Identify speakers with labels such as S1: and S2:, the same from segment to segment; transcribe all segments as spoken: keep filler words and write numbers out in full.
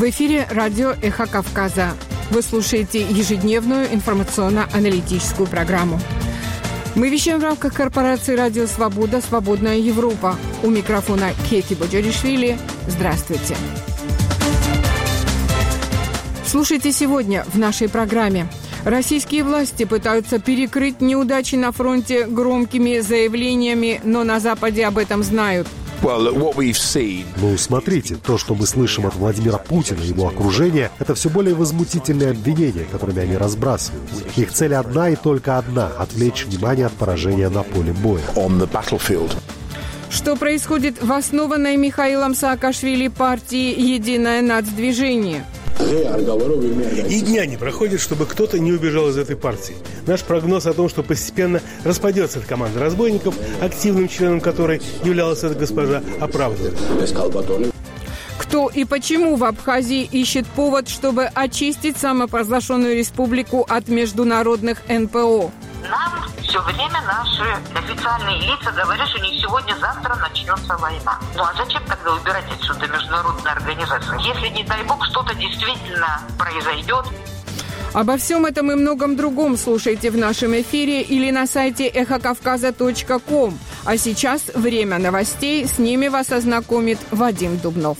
S1: В эфире радио «Эхо Кавказа». Вы слушаете ежедневную информационно-аналитическую программу. Мы вещаем в рамках корпорации «Радио Свобода. Свободная Европа». У микрофона Кети Боджаришвили. Здравствуйте. Слушайте сегодня в нашей программе. Российские власти пытаются перекрыть неудачи на фронте громкими заявлениями, но на Западе об этом знают.
S2: Ну, смотрите, то, что мы слышим от Владимира Путина и его окружения, это все более возмутительные обвинения, которыми они разбрасываются. Их цель одна и только одна — отвлечь внимание от поражения на поле боя.
S1: Что происходит в основанной Михаилом Саакашвили партии «Единое нацдвижение»?
S3: И дня не проходит, чтобы кто-то не убежал из этой партии. Наш прогноз о том, что постепенно распадется эта команда разбойников, активным членом которой являлась эта госпожа, оправдывает.
S1: Кто и почему в Абхазии ищет повод, чтобы очистить самопровозглашенную республику от международных эн пэ о?
S4: Нам все время наши официальные лица говорят, что не сегодня-завтра начнется война. Ну а зачем тогда убирать отсюда международные организации? Если, не дай бог, что-то действительно произойдет.
S1: Обо всем этом и многом другом слушайте в нашем эфире или на сайте эхо кавказа точка ком. А сейчас время новостей. С ними вас ознакомит Вадим Дубнов.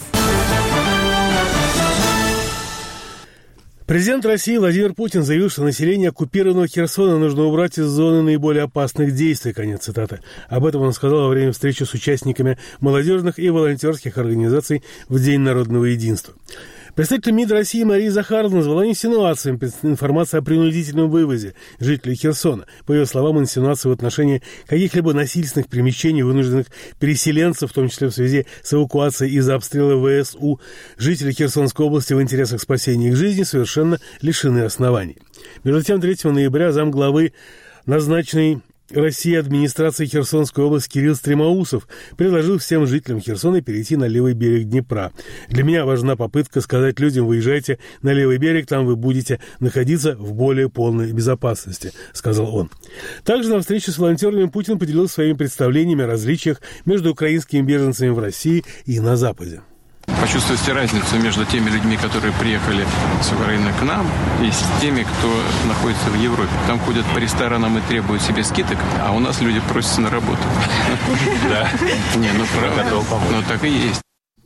S3: Президент России Владимир Путин заявил, что население оккупированного Херсона нужно убрать из зоны наиболее опасных действий. Конец цитаты. Об этом он сказал во время встречи с участниками молодежных и волонтерских организаций в День народного единства. Представитель МИД России Мария Захаровна назвала инсинуациями информацию о принудительном вывозе жителей Херсона. По ее словам, инсинуации в отношении каких-либо насильственных перемещений вынужденных переселенцев, в том числе в связи с эвакуацией из-за обстрела вэ эс у жителей Херсонской области в интересах спасения их жизни, совершенно лишены оснований. Между тем, третьего ноября замглавы назначенный России администрации Херсонской области Кирилл Стремоусов предложил всем жителям Херсона перейти на левый берег Днепра. Для меня важна попытка сказать людям: выезжайте на левый берег, там вы будете находиться в более полной безопасности, сказал он. Также на встрече с волонтерами Путин поделился своими представлениями о различиях между украинскими беженцами в России и на Западе.
S5: Почувствуйте разницу между теми людьми, которые приехали с Украины к нам, и с теми, кто находится в Европе. Там ходят по ресторанам и требуют себе скидок, а у нас люди просятся на работу. Да. Не, ну правда. Ну так и есть.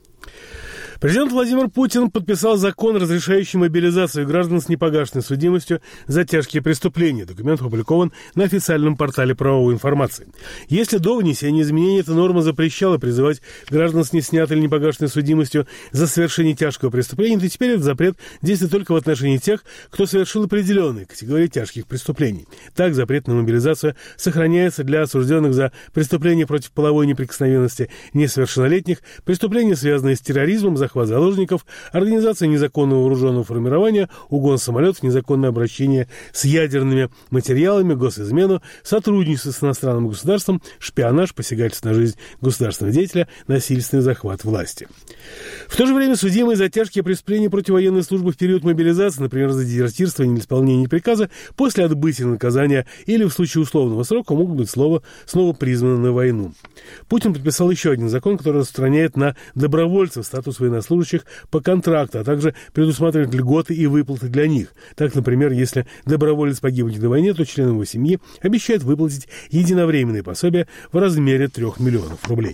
S3: Президент Владимир Путин подписал закон, разрешающий мобилизацию граждан с непогашенной судимостью за тяжкие преступления. Документ опубликован на официальном портале правовой информации. Если до внесения изменений эта норма запрещала призывать граждан с неснятой или непогашенной судимостью за совершение тяжкого преступления, то теперь этот запрет действует только в отношении тех, кто совершил определенные категории тяжких преступлений. Так, запрет на мобилизацию сохраняется для осужденных за преступления против половой неприкосновенности несовершеннолетних, преступления, связанные с терроризмом, захват заложников, организация незаконного вооруженного формирования, угон самолетов, незаконное обращение с ядерными материалами, госизмену, сотрудничество с иностранным государством, шпионаж, посягательство на жизнь государственного деятеля, насильственный захват власти. В то же время судимые за тяжкие преступления против военной службы в период мобилизации, например, за дезертирство и неисполнение приказа, после отбытия наказания или в случае условного срока могут быть снова, снова призваны на войну. Путин подписал еще один закон, который распространяет на добровольцев статус военнослужащих по контракту, а также предусматривает льготы и выплаты для них. Так, например, если доброволец погибнет на войне, то членам его семьи обещают выплатить единовременные пособия в размере трех миллионов рублей.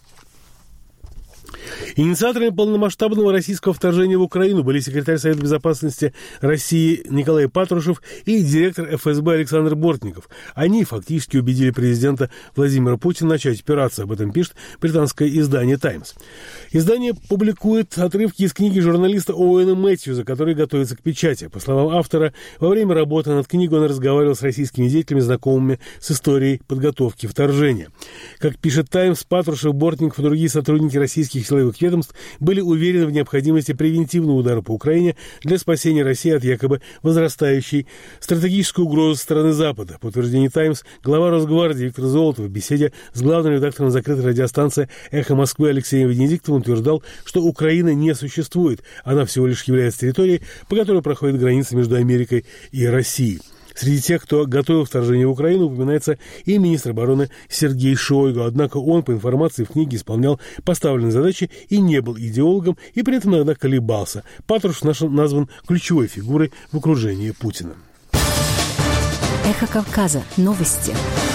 S3: Инициаторами полномасштабного российского вторжения в Украину были секретарь Совета безопасности России Николай Патрушев и директор эф эс бэ Александр Бортников. Они фактически убедили президента Владимира Путина начать операцию. Об этом пишет британское издание «Таймс». Издание публикует отрывки из книги журналиста Оуэна Мэтьюза, который готовится к печати. По словам автора, во время работы над книгой он разговаривал с российскими деятелями, знакомыми с историей подготовки вторжения. Как пишет «Таймс», Патрушев, Бортников и другие сотрудники российских силовых ведомств были уверены в необходимости превентивного удара по Украине для спасения России от якобы возрастающей стратегической угрозы со стороны Запада. По утверждению «Таймс», глава Росгвардии Виктор Золотов в беседе с главным редактором закрытой радиостанции «Эхо Москвы» Алексеем Венедиктовым утверждал, что Украина не существует, она всего лишь является территорией, по которой проходит граница между Америкой и Россией. Среди тех, кто готовил вторжение в Украину, упоминается и министр обороны Сергей Шойгу. Однако он, по информации в книге, исполнял поставленные задачи и не был идеологом, и при этом иногда колебался. Патрушев назван ключевой фигурой в окружении Путина.
S6: Эхо Кавказа. Новости.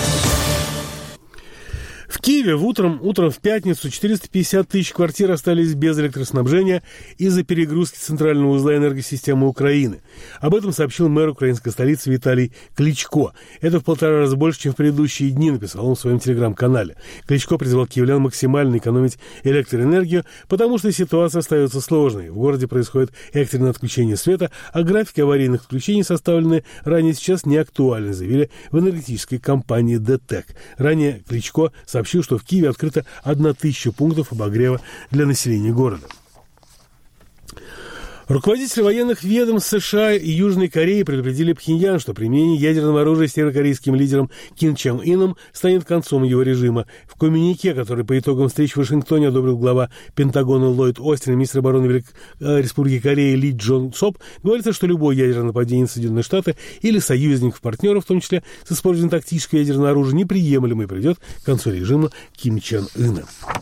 S3: В Киеве в утром, утром в пятницу четыреста пятьдесят тысяч квартир остались без электроснабжения из-за перегрузки центрального узла энергосистемы Украины. Об этом сообщил мэр украинской столицы Виталий Кличко. Это в полтора раза больше, чем в предыдущие дни, написал он в своем телеграм-канале. Кличко призвал киевлян максимально экономить электроэнергию, потому что ситуация остается сложной. В городе происходит экстренное отключение света, а графики аварийных отключений, составленные ранее, сейчас не актуальны, заявили в энергетической компании ДТЭК. Ранее Кличко сообщил, что в Киеве открыто тысяча пунктов обогрева для населения города. Руководители военных ведомств США и Южной Кореи предупредили Пхеньян, что применение ядерного оружия северокорейским лидером Ким Чен Ыном станет концом его режима. В коммюнике, который по итогам встреч в Вашингтоне одобрил глава Пентагона Ллойд Остин и министр обороны Велик... Республики Кореи Ли Джон Соп, говорится, что любое ядерное нападение на Соединенные Штаты или союзников-партнеров, в том числе с использованием тактического ядерного оружия, неприемлемо и приведет к концу режима Ким Чен Ына.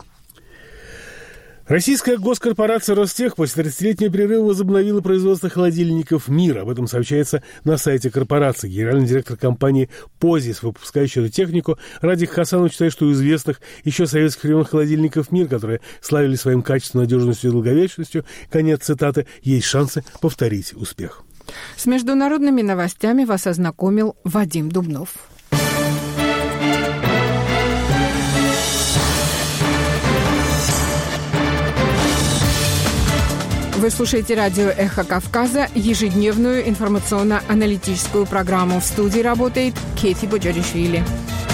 S3: Российская госкорпорация «Ростех» после тридцатилетнего перерыва возобновила производство холодильников «Мир». Об этом сообщается на сайте корпорации. Генеральный директор компании «Позис», выпускающий эту технику, Радик Хасанов считает, что у известных еще советских времен холодильников «Мир», которые славились своим качеством, надежностью и долговечностью, конец цитаты, есть шансы повторить успех.
S1: С международными новостями вас ознакомил Вадим Дубнов. Вы слушаете радио «Эхо Кавказа», ежедневную информационно-аналитическую программу. В студии работает Кейти Боджаришвили.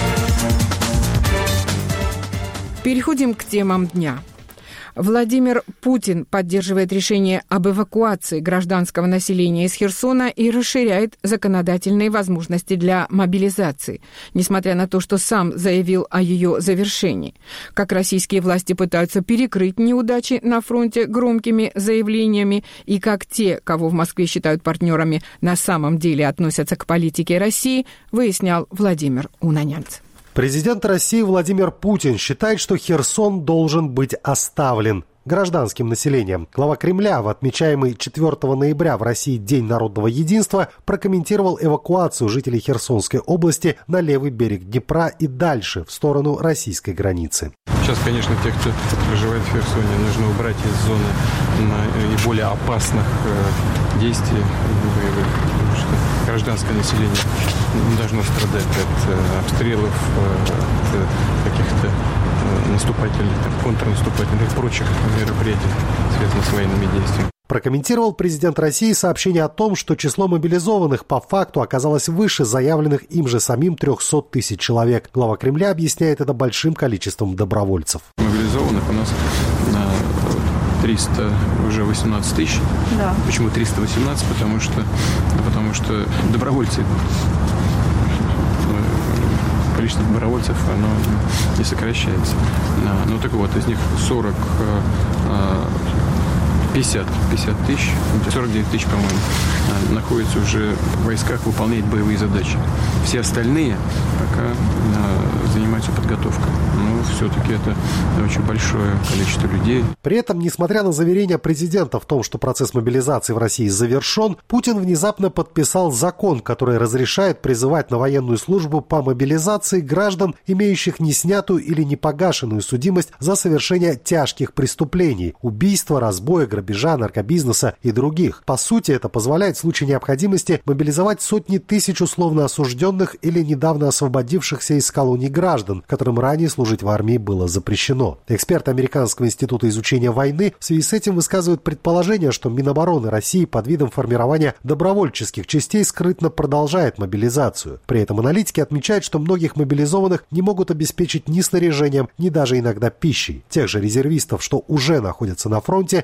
S1: Переходим к темам дня. Владимир Путин поддерживает решение об эвакуации гражданского населения из Херсона и расширяет законодательные возможности для мобилизации, несмотря на то, что сам заявил о ее завершении. Как российские власти пытаются перекрыть неудачи на фронте громкими заявлениями, и как те, кого в Москве считают партнерами, на самом деле относятся к политике России, выяснял Владимир Унанянц.
S2: Президент России Владимир Путин считает, что Херсон должен быть оставлен гражданским населением. Глава Кремля в отмечаемый четвёртого ноября в России День народного единства прокомментировал эвакуацию жителей Херсонской области на левый берег Днепра и дальше, в сторону российской границы.
S5: Сейчас, конечно, тех, кто проживает в Херсоне, нужно убрать из зоны наиболее опасных действий боевых, потому что гражданское население не должно страдать от обстрелов, от каких-то наступательных, контрнаступательных и прочих мероприятий, связанных с военными действиями.
S2: Прокомментировал президент России сообщение о том, что число мобилизованных по факту оказалось выше заявленных им же самим трехсот тысяч человек. Глава Кремля объясняет это большим количеством добровольцев.
S5: Мобилизованных у нас триста, уже восемнадцать тысяч. Да. Почему триста восемнадцать? Потому что, потому что добровольцы, количество добровольцев, оно не сокращается. Ну так вот, из них сорок, пятьдесят, пятьдесят тысяч, сорок девять тысяч, по-моему, находятся уже в войсках, выполняют боевые задачи. Все остальные пока занимаются подготовкой. Но все-таки это очень большое количество людей.
S2: При этом, несмотря на заверения президента в том, что процесс мобилизации в России завершен, Путин внезапно подписал закон, который разрешает призывать на военную службу по мобилизации граждан, имеющих неснятую или непогашенную судимость за совершение тяжких преступлений – убийства, разбоя, грабежа, наркобизнеса и других. По сути, это позволяет в случае необходимости мобилизовать сотни тысяч условно осужденных или недавно освободившихся из колоний граждан, которым ранее служить в армии было запрещено. Эксперты Американского института изучения войны в связи с этим высказывают предположение, что Минобороны России под видом формирования добровольческих частей скрытно продолжает мобилизацию. При этом аналитики отмечают, что многих мобилизованных не могут обеспечить ни снаряжением, ни даже иногда пищей. Тех же резервистов, что уже находятся на фронте, зачастую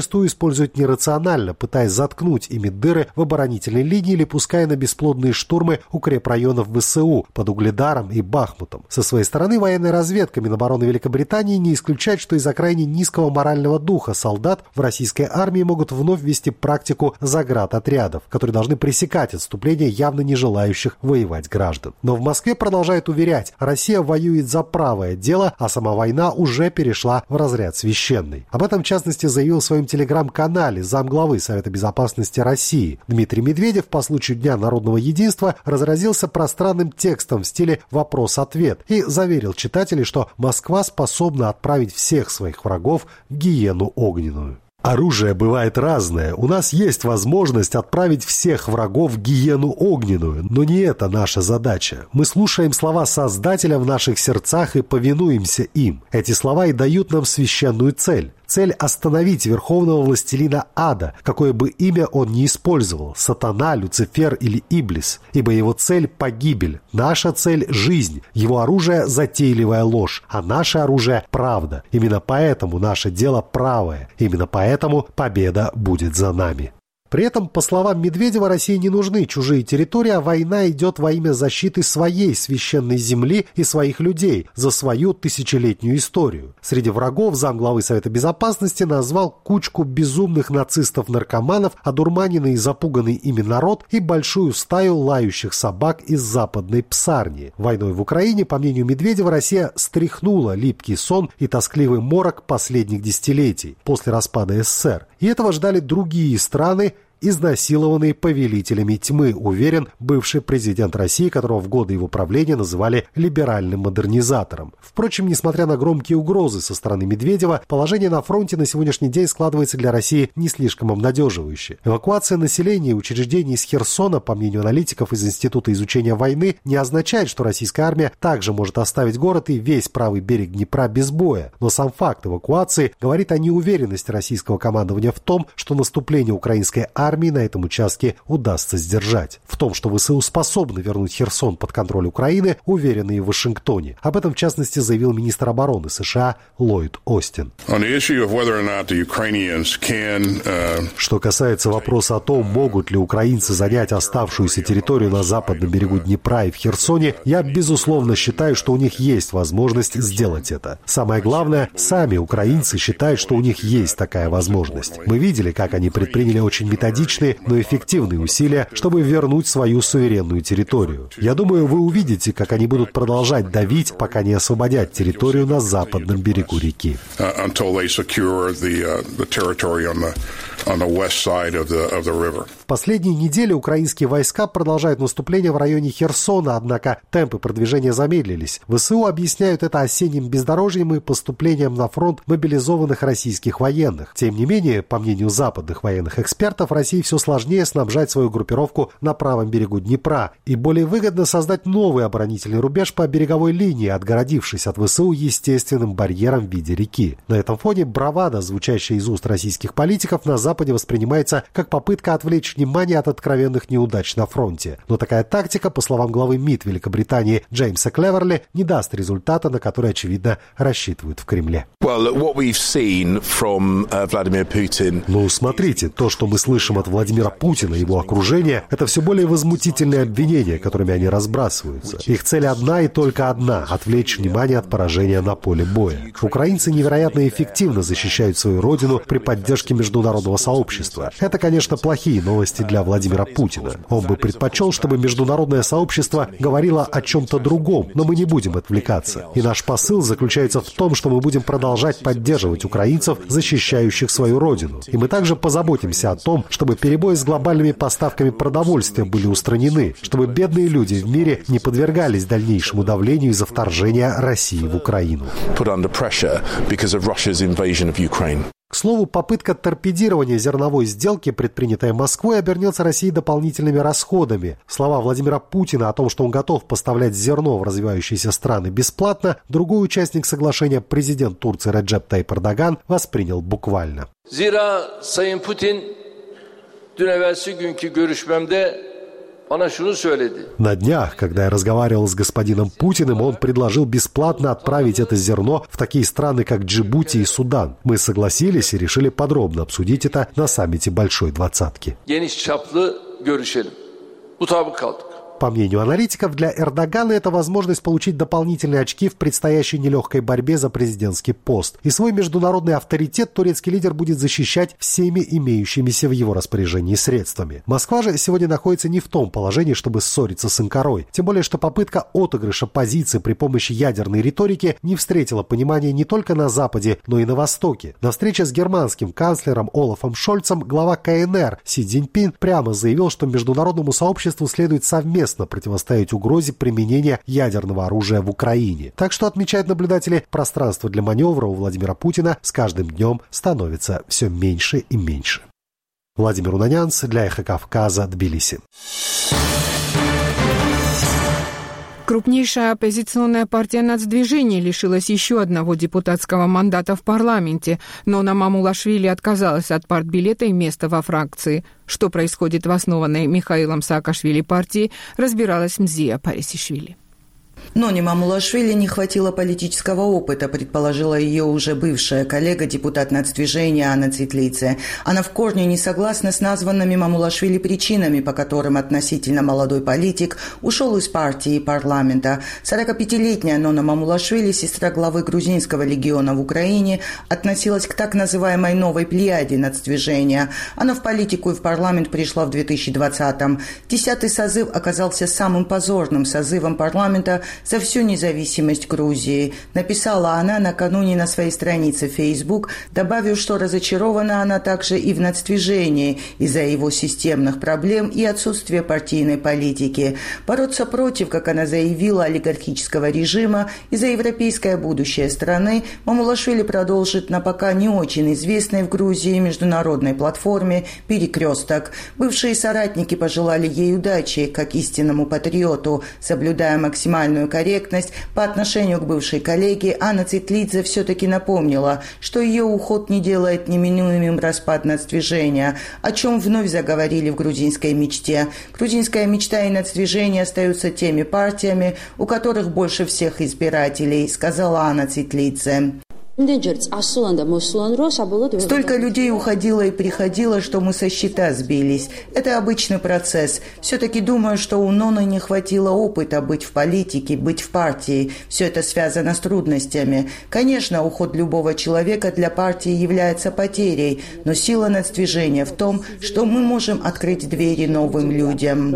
S2: зачастую используют нерационально, пытаясь заткнуть ими дыры в оборонительной линии или пуская на бесплодные штурмы укрепрайонов ВСУ под Угледаром и Бахмутом. Со своей стороны, военная разведка Минобороны Великобритании не исключает, что из-за крайне низкого морального духа солдат в российской армии могут вновь ввести практику заградотрядов, которые должны пресекать отступление явно не желающих воевать граждан. Но в Москве продолжают уверять, Россия воюет за правое дело, а сама война уже перешла в разряд священный. Об этом, в частности, заявил в своем телеграм-канале замглавы Совета Безопасности России. Дмитрий Медведев по случаю Дня народного единства разразился пространным текстом в стиле «вопрос-ответ» и заверил читателей, что Москва способна отправить всех своих врагов в гиену огненную. Оружие бывает разное. У нас есть возможность отправить всех врагов в гиену огненную, но не это наша задача. Мы слушаем слова Создателя в наших сердцах и повинуемся им. Эти слова и дают нам священную цель. Цель остановить верховного властелина ада, какое бы имя он ни использовал, сатана, Люцифер или Иблис, ибо его цель – погибель, наша цель – жизнь, его оружие – затейливая ложь, а наше оружие – правда. Именно поэтому наше дело правое, именно поэтому победа будет за нами. При этом, по словам Медведева, России не нужны чужие территории, а война идет во имя защиты своей священной земли и своих людей за свою тысячелетнюю историю. Среди врагов замглавы Совета Безопасности назвал кучку безумных нацистов-наркоманов, одурманенный и запуганный ими народ и большую стаю лающих собак из западной Псарни. Войной в Украине, по мнению Медведева, Россия стряхнула липкий сон и тоскливый морок последних десятилетий после распада СССР. И этого ждали другие страны, изнасилованный повелителями тьмы, уверен бывший президент России, которого в годы его правления называли либеральным модернизатором. Впрочем, несмотря на громкие угрозы со стороны Медведева, положение на фронте на сегодняшний день складывается для России не слишком обнадеживающе. Эвакуация населения и учреждений из Херсона, по мнению аналитиков из Института изучения войны, не означает, что российская армия также может оставить город и весь правый берег Днепра без боя. Но сам факт эвакуации говорит о неуверенности российского командования в том, что наступление украинской армии армии на этом участке удастся сдержать. В том, что ВСУ способны вернуть Херсон под контроль Украины, уверены и в Вашингтоне. Об этом, в частности, заявил министр обороны США Ллойд Остин. Что касается вопроса о том, могут ли украинцы занять оставшуюся территорию на западном берегу Днепра и в Херсоне, я, безусловно, считаю, что у них есть возможность сделать это. Самое главное, сами украинцы считают, что у них есть такая возможность. Мы видели, как они предприняли очень методичные, но эффективные усилия, чтобы вернуть свою суверенную территорию. Я думаю, вы увидите, как они будут продолжать давить, пока не освободят территорию на западном берегу реки. В последние недели украинские войска продолжают наступление в районе Херсона, однако темпы продвижения замедлились. ВСУ объясняют это осенним бездорожьем и поступлением на фронт мобилизованных российских военных. Тем не менее, по мнению западных военных экспертов, России все сложнее снабжать свою группировку на правом берегу Днепра и более выгодно создать новый оборонительный рубеж по береговой линии, отгородившись от ВСУ естественным барьером в виде реки. На этом фоне бравада, звучащая из уст российских политиков, на Западе воспринимается как попытка отвлечь внимание от откровенных неудач на фронте. Но такая тактика, по словам главы МИД Великобритании Джеймса Клеверли, не даст результата, на который, очевидно, рассчитывают в Кремле. Ну, смотрите, то, что мы слышим от Владимира Путина и его окружения, это все более возмутительные обвинения, которыми они разбрасываются. Их цель одна и только одна – отвлечь внимание от поражения на поле боя. Украинцы невероятно эффективно защищают свою родину при поддержке международного сообщества. Это, конечно, плохие новости для Владимира Путина. Он бы предпочел, чтобы международное сообщество говорило о чем-то другом, но мы не будем отвлекаться. И наш посыл заключается в том, что мы будем продолжать поддерживать украинцев, защищающих свою родину. И мы также позаботимся о том, чтобы перебои с глобальными поставками продовольствия были устранены, чтобы бедные люди в мире не подвергались дальнейшему давлению из-за вторжения России в Украину. К слову, попытка торпедирования зерновой сделки, предпринятая Москвой, обернется России дополнительными расходами. Слова Владимира Путина о том, что он готов поставлять зерно в развивающиеся страны бесплатно, другой участник соглашения, президент Турции Реджеп Тайип Эрдоган, воспринял буквально.
S7: Zira Sayın Putin dün evvelsi günkü görüşmemde
S2: На днях, когда я разговаривал с господином Путиным, он предложил бесплатно отправить это зерно в такие страны, как Джибути и Судан. Мы согласились и решили подробно обсудить это на саммите Большой Двадцатки. По мнению аналитиков, для Эрдогана это возможность получить дополнительные очки в предстоящей нелегкой борьбе за президентский пост. И свой международный авторитет турецкий лидер будет защищать всеми имеющимися в его распоряжении средствами. Москва же сегодня находится не в том положении, чтобы ссориться с Анкарой. Тем более, что попытка отыгрыша позиции при помощи ядерной риторики не встретила понимания не только на Западе, но и на Востоке. На встрече с германским канцлером Олафом Шольцем глава ка эн эр Си Цзиньпин прямо заявил, что международному сообществу следует совместно противостоять угрозе применения ядерного оружия в Украине. Так что, отмечают наблюдатели, пространство для маневра у Владимира Путина с каждым днем становится все меньше и меньше. Владимир Унанянц для Эхо Кавказа, Тбилиси.
S1: Крупнейшая оппозиционная партия «Нацдвижение» лишилась еще одного депутатского мандата в парламенте, но Мамулашвили отказалась от партбилета и места во фракции. Что происходит в основанной Михаилом Саакашвили партии, разбиралась Мзия Парисишвили.
S7: Нони Мамулашвили не хватило политического опыта, предположила ее уже бывшая коллега, депутат Нацдвижения Анна Цветлидзе. Она в корне не согласна с названными Мамулашвили причинами, по которым относительно молодой политик ушел из партии и парламента. сорокапятилетняя Нона Мамулашвили, сестра главы грузинского легиона в Украине, относилась к так называемой новой плеяде Нацдвижения. Она в политику и в парламент пришла в две тысячи двадцатом. Десятый созыв оказался самым позорным созывом парламента за всю независимость Грузии, написала она накануне на своей странице в Facebook, добавив, что разочарована она также и в Нацдвижении из-за его системных проблем и отсутствия партийной политики. Бороться против, как она заявила, олигархического режима и за европейское будущее страны Мамулашвили продолжит на пока не очень известной в Грузии международной платформе «Перекресток». Бывшие соратники пожелали ей удачи, как истинному патриоту, соблюдая максимальную корректность по отношению к бывшей коллеге. Анна Цветлидзе все-таки напомнила, что ее уход не делает неминуемым распад Нацдвижения, о чем вновь заговорили в грузинской мечте. Грузинская мечта и Нацдвижение остаются теми партиями, у которых больше всех избирателей, сказала Анна Цветлидзе. Столько людей уходило и приходило, что мы со счета сбились. Это обычный процесс. Все-таки думаю, что у Ноны не хватило опыта быть в политике, быть в партии. Все это связано с трудностями. Конечно, уход любого человека для партии является потерей, но сила Нацдвижения в том, что мы можем открыть двери новым людям.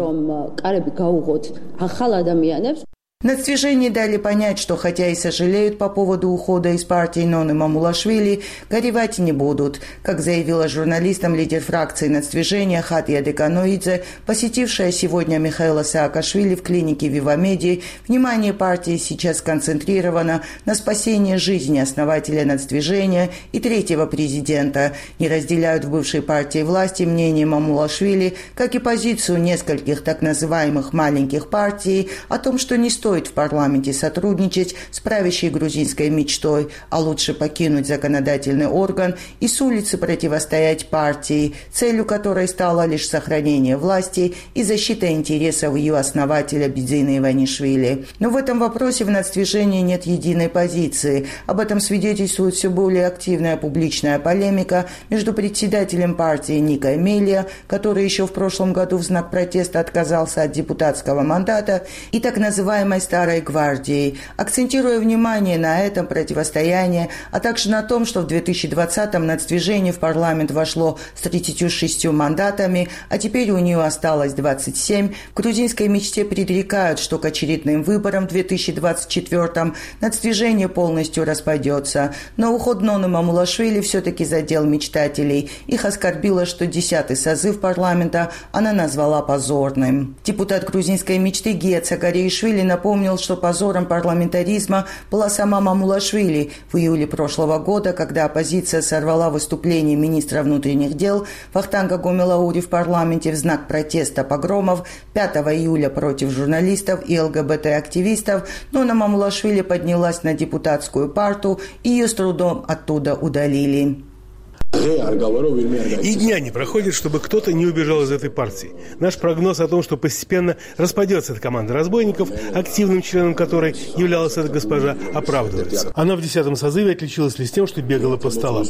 S7: Нацдвижение дали понять, что хотя и сожалеют по поводу ухода из партии Ноны Мамулашвили, горевать не будут. Как заявила журналистам лидер фракции Нацдвижения Хатия Деканоидзе, посетившая сегодня Михаила Саакашвили в клинике Вивамеди, внимание партии сейчас сконцентрировано на спасении жизни основателя Нацдвижения и третьего президента. Не разделяют в бывшей партии власти мнение Мамулашвили, как и позицию нескольких так называемых маленьких партий о том, что не стоит в парламенте сотрудничать с правящей грузинской мечтой, а лучше покинуть законодательный орган и с улицы противостоять партии, целью которой стало лишь сохранение власти и защита интересов ее основателя Бидзина Иванишвили. Но в этом вопросе в Нацдвижении нет единой позиции. Об этом свидетельствует все более активная публичная полемика между председателем партии Ника Эмелия, который еще в прошлом году в знак протеста отказался от депутатского мандата, и так называемой Старой гвардией, акцентируя внимание на этом противостоянии, а также на том, что в две тысячи двадцатом Нацдвижение в парламент вошло с тридцатью шестью мандатами, а теперь у нее осталось двадцать семь. В грузинской мечте предрекают, что к очередным выборам в две тысячи двадцать четвёртом Нацдвижение полностью распадется. Но уход Ноны Мамулашвили все-таки задел мечтателей. Их оскорбило, что десятый созыв парламента она назвала позорным. Депутат грузинской мечты Гия Цагариишвили напомнил, Напомнил, что позором парламентаризма была сама Мамулашвили в июле прошлого года, когда оппозиция сорвала выступление министра внутренних дел Вахтанга Гомелаури в парламенте в знак протеста погромов пятого июля против журналистов и ЛГБТ-активистов, но на Мамулашвили поднялась на депутатскую парту и ее с трудом оттуда удалили.
S3: И дня не проходит, чтобы кто-то не убежал из этой партии. Наш прогноз о том, что постепенно распадется эта команда разбойников, активным членом которой являлась эта госпожа, оправдывается. Она в десятом созыве отличилась лишь тем, что бегала по столам.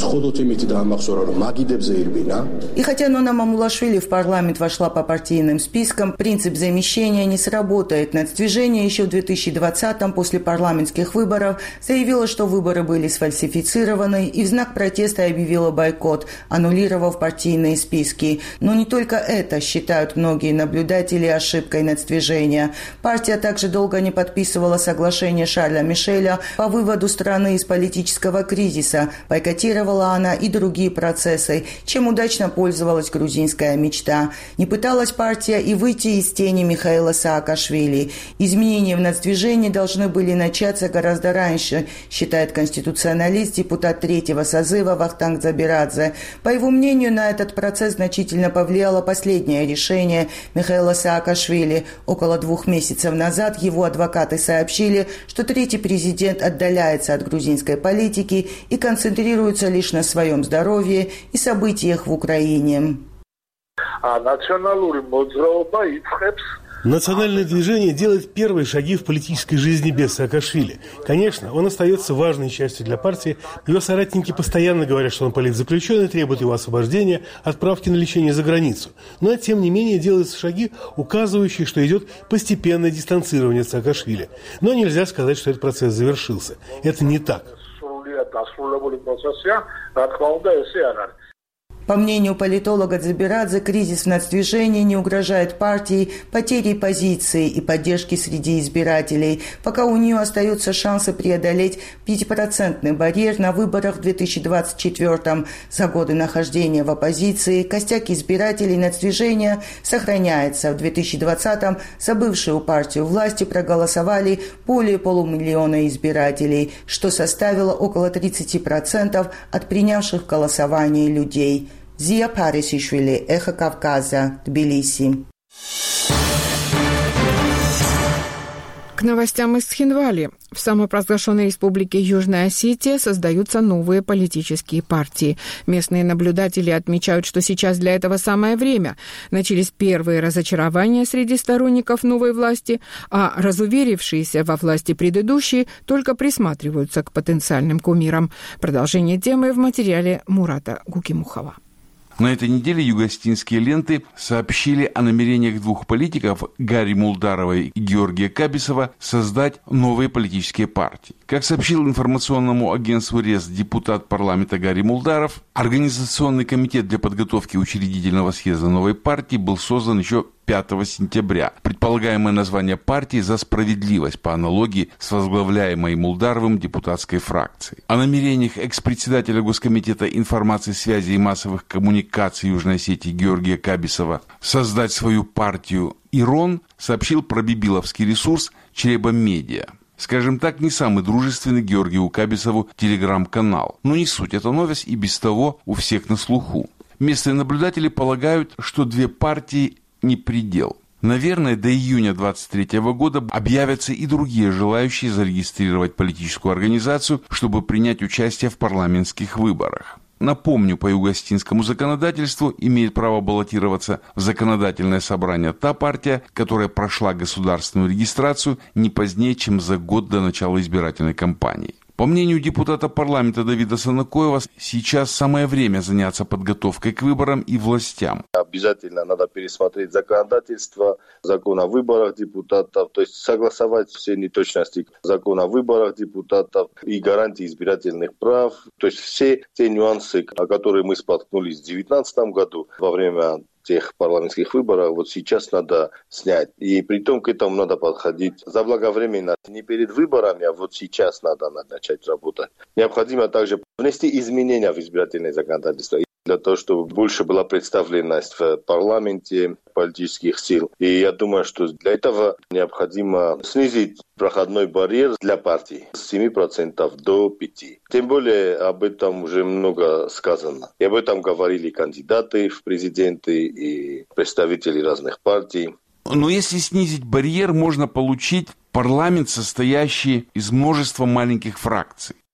S7: И хотя Нона Мамулашвили в парламент вошла по партийным спискам, принцип замещения не сработает. Нацдвижение еще в две тысячи двадцатом после парламентских выборов заявило, что выборы были сфальсифицированы, и в знак протеста объявило бойкот, аннулировав партийные списки. Но не только это считают многие наблюдатели ошибкой нацдвижения. Партия также долго не подписывала соглашение Шарля Мишеля по выводу страны из политического кризиса. Бойкотировала она и другие процессы, чем удачно пользовалась грузинская мечта. Не пыталась партия и выйти из тени Михаила Саакашвили. Изменения в нацдвижении должны были начаться гораздо раньше, считает конституционалист, депутат третьего созыва Вахтанг Забирадзе. По его мнению, на этот процесс значительно повлияло последнее решение Михаила Саакашвили. Около двух месяцев назад его адвокаты сообщили, что третий президент отдаляется от грузинской политики и концентрируется лишь на своем здоровье и событиях в Украине.
S3: Национальное движение делает первые шаги в политической жизни без Саакашвили. Конечно, он остается важной частью для партии. Его соратники постоянно говорят, что он политзаключенный, требуют его освобождения, отправки на лечение за границу. Но, тем не менее, делаются шаги, указывающие, что идет постепенное дистанцирование от Саакашвили. Но нельзя сказать, что этот процесс завершился. Это не так.
S7: По мнению политолога Забирадзе, кризис в нацдвижении не угрожает партии потерей позиции и поддержки среди избирателей, пока у нее остаются шансы преодолеть пятипроцентный барьер на выборах в две тысячи двадцать четвёртом. За годы нахождения в оппозиции костяк избирателей нацдвижения сохраняется. В две тысячи двадцатом за бывшую партию власти проголосовали более полумиллиона избирателей, что составило около тридцати процентов от принявших голосование людей. Зия Парисишвили, Эхо Кавказа, Тбилиси.
S1: К новостям из Цхинвали. В самопровозглашенной республике Южная Осетия создаются новые политические партии. Местные наблюдатели отмечают, что сейчас для этого самое время. Начались первые разочарования среди сторонников новой власти, а разуверившиеся во власти предыдущие только присматриваются к потенциальным кумирам. Продолжение темы в материале Мурата Гукимухова.
S8: На этой неделе юго-осетинские ленты сообщили о намерениях двух политиков, Гарри Мулдарова и Георгия Кабисова, создать новые политические партии. Как сообщил информационному агентству РЕС депутат парламента Гарри Мулдаров, Организационный комитет для подготовки учредительного съезда новой партии был создан еще пятого сентября. Предполагаемое название партии «За справедливость» по аналогии с возглавляемой Мулдаровым депутатской фракцией. О намерениях экс-председателя Госкомитета информации, связи и массовых коммуникаций Южной Осетии Георгия Кабисова создать свою партию «Ирон» сообщил пробибиловский ресурс «Чреба Медиа». Скажем так, не самый дружественный Георгию Кабисову телеграм-канал. Но не суть, эта новость и без того у всех на слуху. Местные наблюдатели полагают, что две партии не предел. Наверное, до июня двадцать третьего года объявятся и другие желающие зарегистрировать политическую организацию, чтобы принять участие в парламентских выборах. Напомню, по юго-осетинскому законодательству имеет право баллотироваться в законодательное собрание та партия, которая прошла государственную регистрацию не позднее, чем за год до начала избирательной кампании. По мнению депутата парламента Давида Санакоева, сейчас самое время заняться подготовкой к выборам и властям.
S9: Обязательно надо пересмотреть законодательство, закон о выборах депутатов, то есть согласовать все неточности закона о выборах депутатов и гарантии избирательных прав. То есть все те нюансы, о которых мы споткнулись в две тысячи девятнадцатом году во время тех парламентских выборов, вот сейчас надо снять. И при том к этому надо подходить заблаговременно. Не перед выборами, а вот сейчас надо начать работать. Необходимо также внести изменения в избирательное законодательство для того, чтобы больше была представленность в парламенте политических сил. И я думаю, что для этого необходимо снизить проходной барьер для партий с семи процентов до пяти процентов. Тем более об этом уже много сказано. И об этом говорили кандидаты в президенты и представители разных партий.
S8: Но если снизить барьер, можно получить парламент, состоящий из множества маленьких фракций.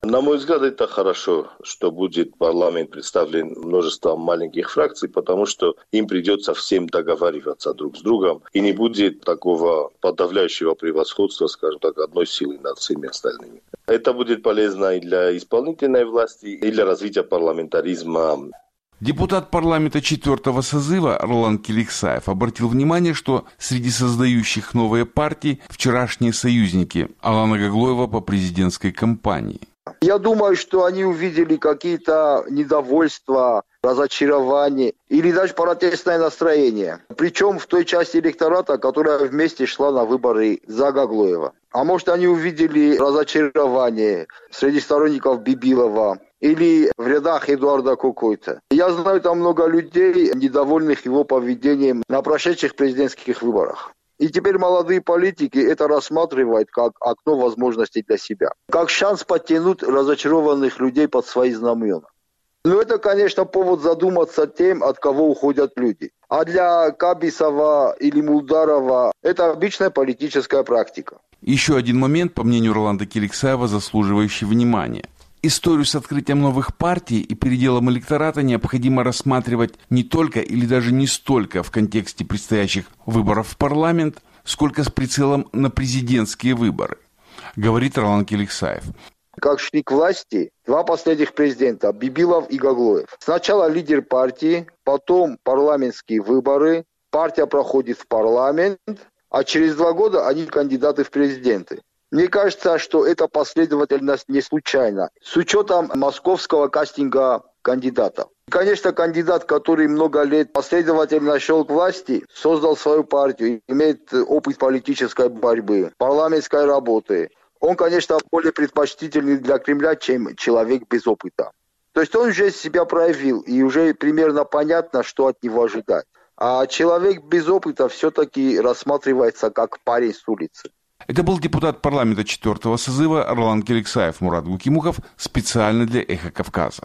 S9: На мой взгляд, это хорошо, что будет парламент представлен множеством маленьких фракций, потому что им придется всем договариваться друг с другом, и не будет такого подавляющего превосходства, скажем так, одной силы над всеми остальными. Это будет полезно и для исполнительной власти, и для развития парламентаризма.
S8: Депутат парламента четвертого созыва Ролан Келексаев обратил внимание, что среди создающих новые партии вчерашние союзники Алана Гаглоева по президентской кампании.
S10: Я думаю, что они увидели какие-то недовольства, разочарования или даже протестное настроение. Причем в той части электората, которая вместе шла на выборы за Гаглоева. А может, они увидели разочарование среди сторонников Бибилова или в рядах Эдуарда Кокойта. Я знаю там много людей, недовольных его поведением на прошедших президентских выборах. И теперь молодые политики это рассматривают как окно возможностей для себя. Как шанс подтянуть разочарованных людей под свои знамена. Но это, конечно, повод задуматься тем, от кого уходят люди. А для Кабисова или Мулдарова это обычная политическая практика.
S8: Еще один момент, по мнению Роланда Келексаева, заслуживающий внимания. Историю с открытием новых партий и переделом электората необходимо рассматривать не только или даже не столько в контексте предстоящих выборов в парламент, сколько с прицелом на президентские выборы, говорит Ролан Келексаев.
S10: Как шли к власти два последних президента, Бибилов и Гаглоев. Сначала лидер партии, потом парламентские выборы, партия проходит в парламент, а через два года они кандидаты в президенты. Мне кажется, что эта последовательность не случайна, с учетом московского кастинга кандидатов. Конечно, кандидат, который много лет последовательно шел к власти, создал свою партию, имеет опыт политической борьбы, парламентской работы. Он, конечно, более предпочтительный для Кремля, чем человек без опыта. То есть он уже себя проявил, и уже примерно понятно, что от него ожидать. А человек без опыта все-таки рассматривается как парень с улицы.
S8: Это был депутат парламента четвертого созыва Ролан Келексаев. Мурат Гукимухов специально для «Эхо Кавказа».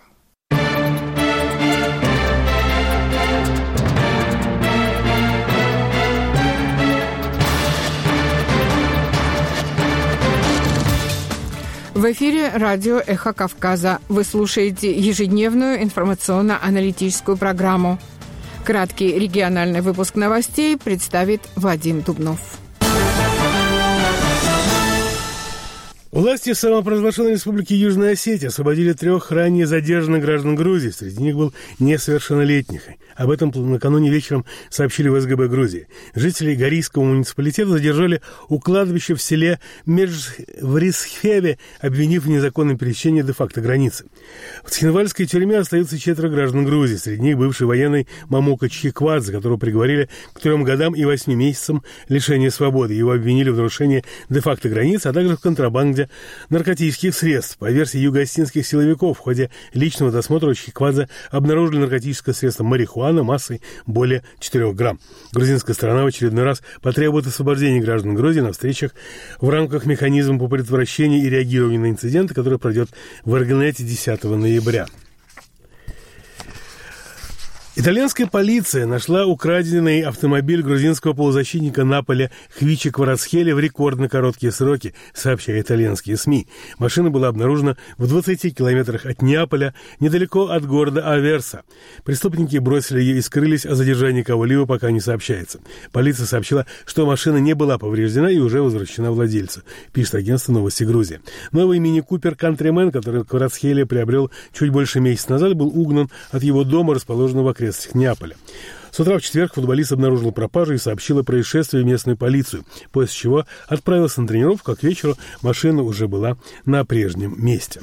S1: В эфире радио «Эхо Кавказа». Вы слушаете ежедневную информационно-аналитическую программу. Краткий региональный выпуск новостей представит Вадим Дубнов.
S3: Власти самопровозглашенной республики Южная Осетия освободили трех ранее задержанных граждан Грузии. Среди них был несовершеннолетних. Об этом накануне вечером сообщили в эс гэ бэ Грузии. Жителей Горийского муниципалитета задержали у кладбища в селе Меджврисхеве, обвинив в незаконном пересечении де-факто границы. В Цхинвальской тюрьме остаются четверо граждан Грузии. Среди них бывший военный Мамука Чхиквадзе, которого приговорили к трем годам и восьми месяцам лишения свободы. Его обвинили в нарушении де-факто границы, а также в контрабанде наркотических средств. По версии юго-осетинских силовиков, в ходе личного досмотра у Чхиквадзе обнаружили наркотическое средство марихуана массой более четырех грамм. Грузинская сторона в очередной раз потребует освобождения граждан Грузии на встречах в рамках механизма по предотвращению и реагированию на инциденты, который пройдет в Эргенете десятого ноября. Итальянская полиция нашла украденный автомобиль грузинского полузащитника Наполя Хвичи Кварацхеля в рекордно короткие сроки, сообщают итальянские СМИ. Машина была обнаружена в двадцати километрах от Неаполя, недалеко от города Аверса. Преступники бросили ее и скрылись, о задержании кого-либо пока не сообщается. Полиция сообщила, что машина не была повреждена и уже возвращена владельцу, пишет агентство «Новости Грузии». Новый мини-купер «Кантримен», который Кварацхеля приобрел чуть больше месяца назад, был угнан от его дома, расположенного в окрестностях Неаполя. С утра в четверг футболист обнаружил пропажу и сообщил о происшествии в местную полицию, после чего отправился на тренировку, а к вечеру машина уже была на прежнем месте.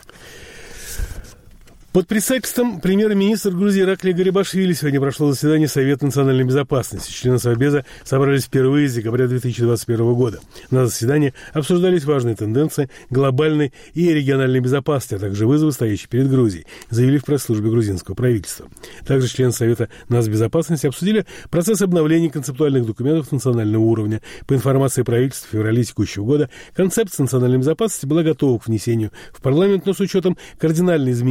S3: Под председательством премьер-министра Грузии Ираклия Гарибашвили сегодня прошло заседание Совета национальной безопасности. Члены Совбеза собрались впервые с декабря две тысячи двадцать первого года. На заседании обсуждались важные тенденции глобальной и региональной безопасности, а также вызовы, стоящие перед Грузией, заявили в пресс-службе грузинского правительства. Также члены Совета нацбезопасности обсудили процесс обновления концептуальных документов национального уровня. По информации правительства, в феврале текущего года концепция национальной безопасности была готова к внесению в парламент, но с учетом кардинально изменившейся обстановки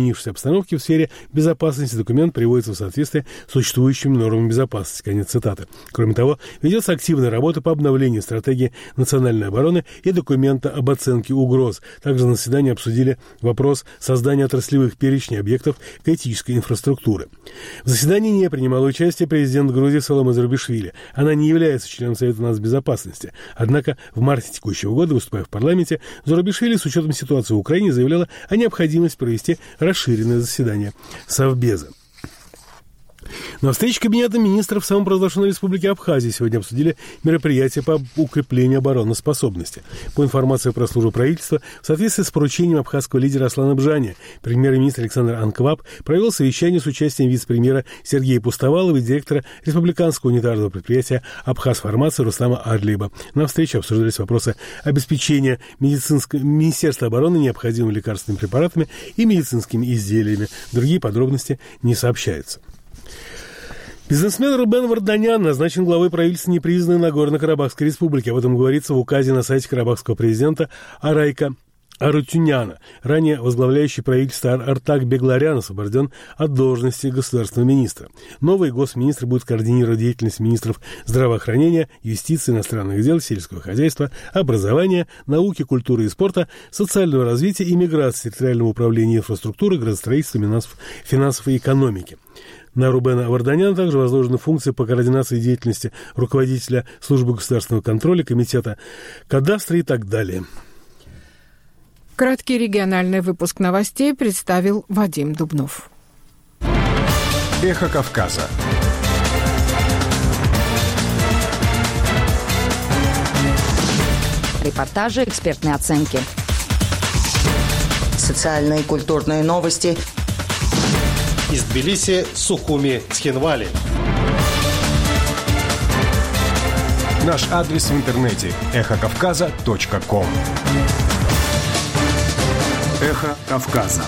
S3: обстановки в сфере безопасности документ приводится в соответствие с существующими нормами безопасности. Конец цитаты. Кроме того, ведется активная работа по обновлению стратегии национальной обороны и документа об оценке угроз. Также на заседании обсудили вопрос создания отраслевых перечней объектов критической инфраструктуры. В заседании не принимала участие президент Грузии Саломе Зурабишвили. Она не является членом Совета нацбезопасности. Однако в марте текущего года, выступая в парламенте, Зурабишвили с учетом ситуации в Украине заявляла о необходимости провести расширенное заседание Совбеза. На встрече Кабинета министров самопровозглашенной Республики Абхазии сегодня обсудили мероприятия по укреплению обороноспособности. По информации пресс-службы правительства, в соответствии с поручением абхазского лидера Аслана Бжания, премьер-министр Александр Анкваб провел совещание с участием вице-премьера Сергея Пустовалова и директора республиканского унитарного предприятия «Абхазфармация» Рустама Адлиева. На встрече обсуждались вопросы обеспечения Министерства обороны необходимыми лекарственными препаратами и медицинскими изделиями. Другие подробности не сообщаются. Бизнесмен Рубен Варданян назначен главой правительства непризнанной Нагорно-Карабахской республики. Об этом говорится в указе на сайте карабахского президента Арайка Арутюняна. Ранее возглавляющий правительство Артак Бегларян освобожден от должности государственного министра. Новый госминистр будет координировать деятельность министров здравоохранения, юстиции, иностранных дел, сельского хозяйства, образования, науки, культуры и спорта, социального развития и миграции, территориального управления инфраструктуры, градостроительства, финансов, финансов и экономики. На Рубена Варданяна также возложены функции по координации деятельности руководителя службы государственного контроля, комитета кадастра и так далее.
S1: Краткий региональный выпуск новостей представил Вадим Дубнов.
S11: Эхо Кавказа.
S12: Репортажи, экспертные оценки.
S7: Социальные и культурные новости.
S13: Из Тбилиси, Сухуми, Цхинвали.
S11: Наш адрес в интернете эхо кавказа точка ком. Эхо Кавказа.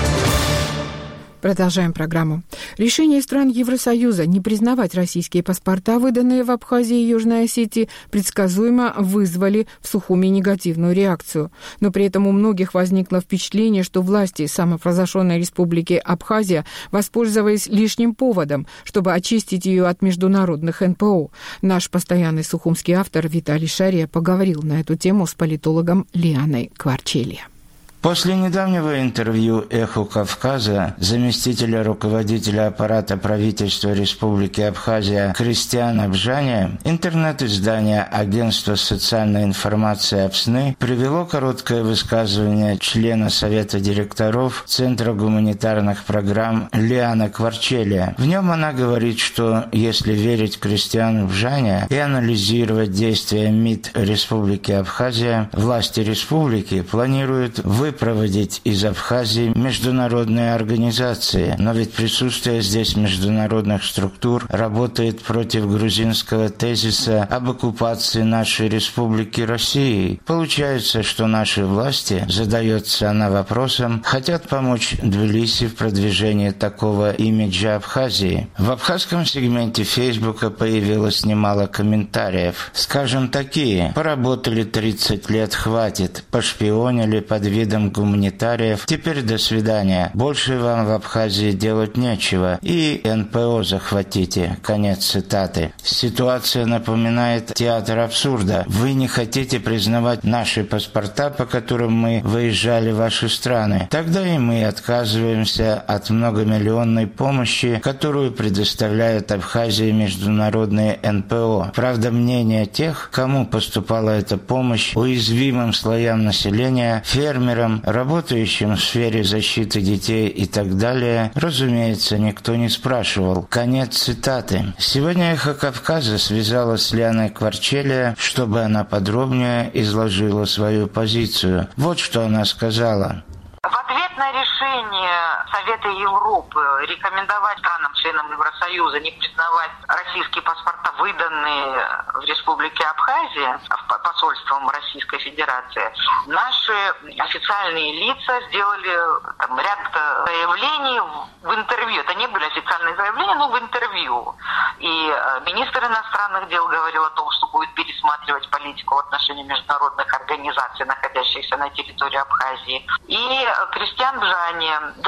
S1: Продолжаем программу. Решение стран Евросоюза не признавать российские паспорта, выданные в Абхазии и Южной Осетии, предсказуемо вызвали в Сухуми негативную реакцию. Но при этом у многих возникло впечатление, что власти самопровозглашенной республики Абхазия воспользовались лишним поводом, чтобы очистить ее от международных эн пэ о. Наш постоянный сухумский автор Виталий Шария поговорил на эту тему с политологом Лианой Кварчелья.
S14: После недавнего интервью «Эху Кавказа» заместителя руководителя аппарата правительства Республики Абхазия Кристиана Бжания, интернет-издание Агентства социальной информации АПСНы привело короткое высказывание члена Совета директоров Центра гуманитарных программ Лианы Кварчелья. В нем она говорит, что если верить Кристиану Бжания и анализировать действия МИД Республики Абхазия, власти республики планируют вы проводить из Абхазии международные организации, но ведь присутствие здесь международных структур работает против грузинского тезиса об оккупации нашей республики Россией. Получается, что наши власти, задается она вопросом, хотят помочь Тбилиси в продвижении такого имиджа Абхазии. В абхазском сегменте Фейсбука появилось немало комментариев. Скажем, такие: поработали тридцать лет, хватит, пошпионили под видом гуманитариев, теперь до свидания, больше вам в Абхазии делать нечего, и эн пэ о захватите. Конец цитаты. Ситуация напоминает театр абсурда. Вы не хотите признавать наши паспорта, по которым мы выезжали в ваши страны. Тогда и мы отказываемся от многомиллионной помощи, которую предоставляют Абхазии международные эн пэ о. Правда, мнение тех, кому поступала эта помощь, уязвимым слоям населения, фермерам, работающим в сфере защиты детей и так далее, разумеется, никто не спрашивал. Конец цитаты. Сегодня «Эхо Кавказа» связалась с Лианой Кварчелья, чтобы она подробнее изложила свою позицию. Вот что она сказала.
S4: В ответ на решение Совета Европы рекомендовать странам-членам Евросоюза не признавать российские паспорта, выданные в Республике Абхазия посольством Российской Федерации, наши официальные лица сделали там, ряд заявлений в интервью. Это не были официальные заявления, но в интервью. И министр иностранных дел говорил о том, что будет пересматривать политику в отношении международных организаций, находящихся на территории Абхазии. И Кристиан Бжания дал интервью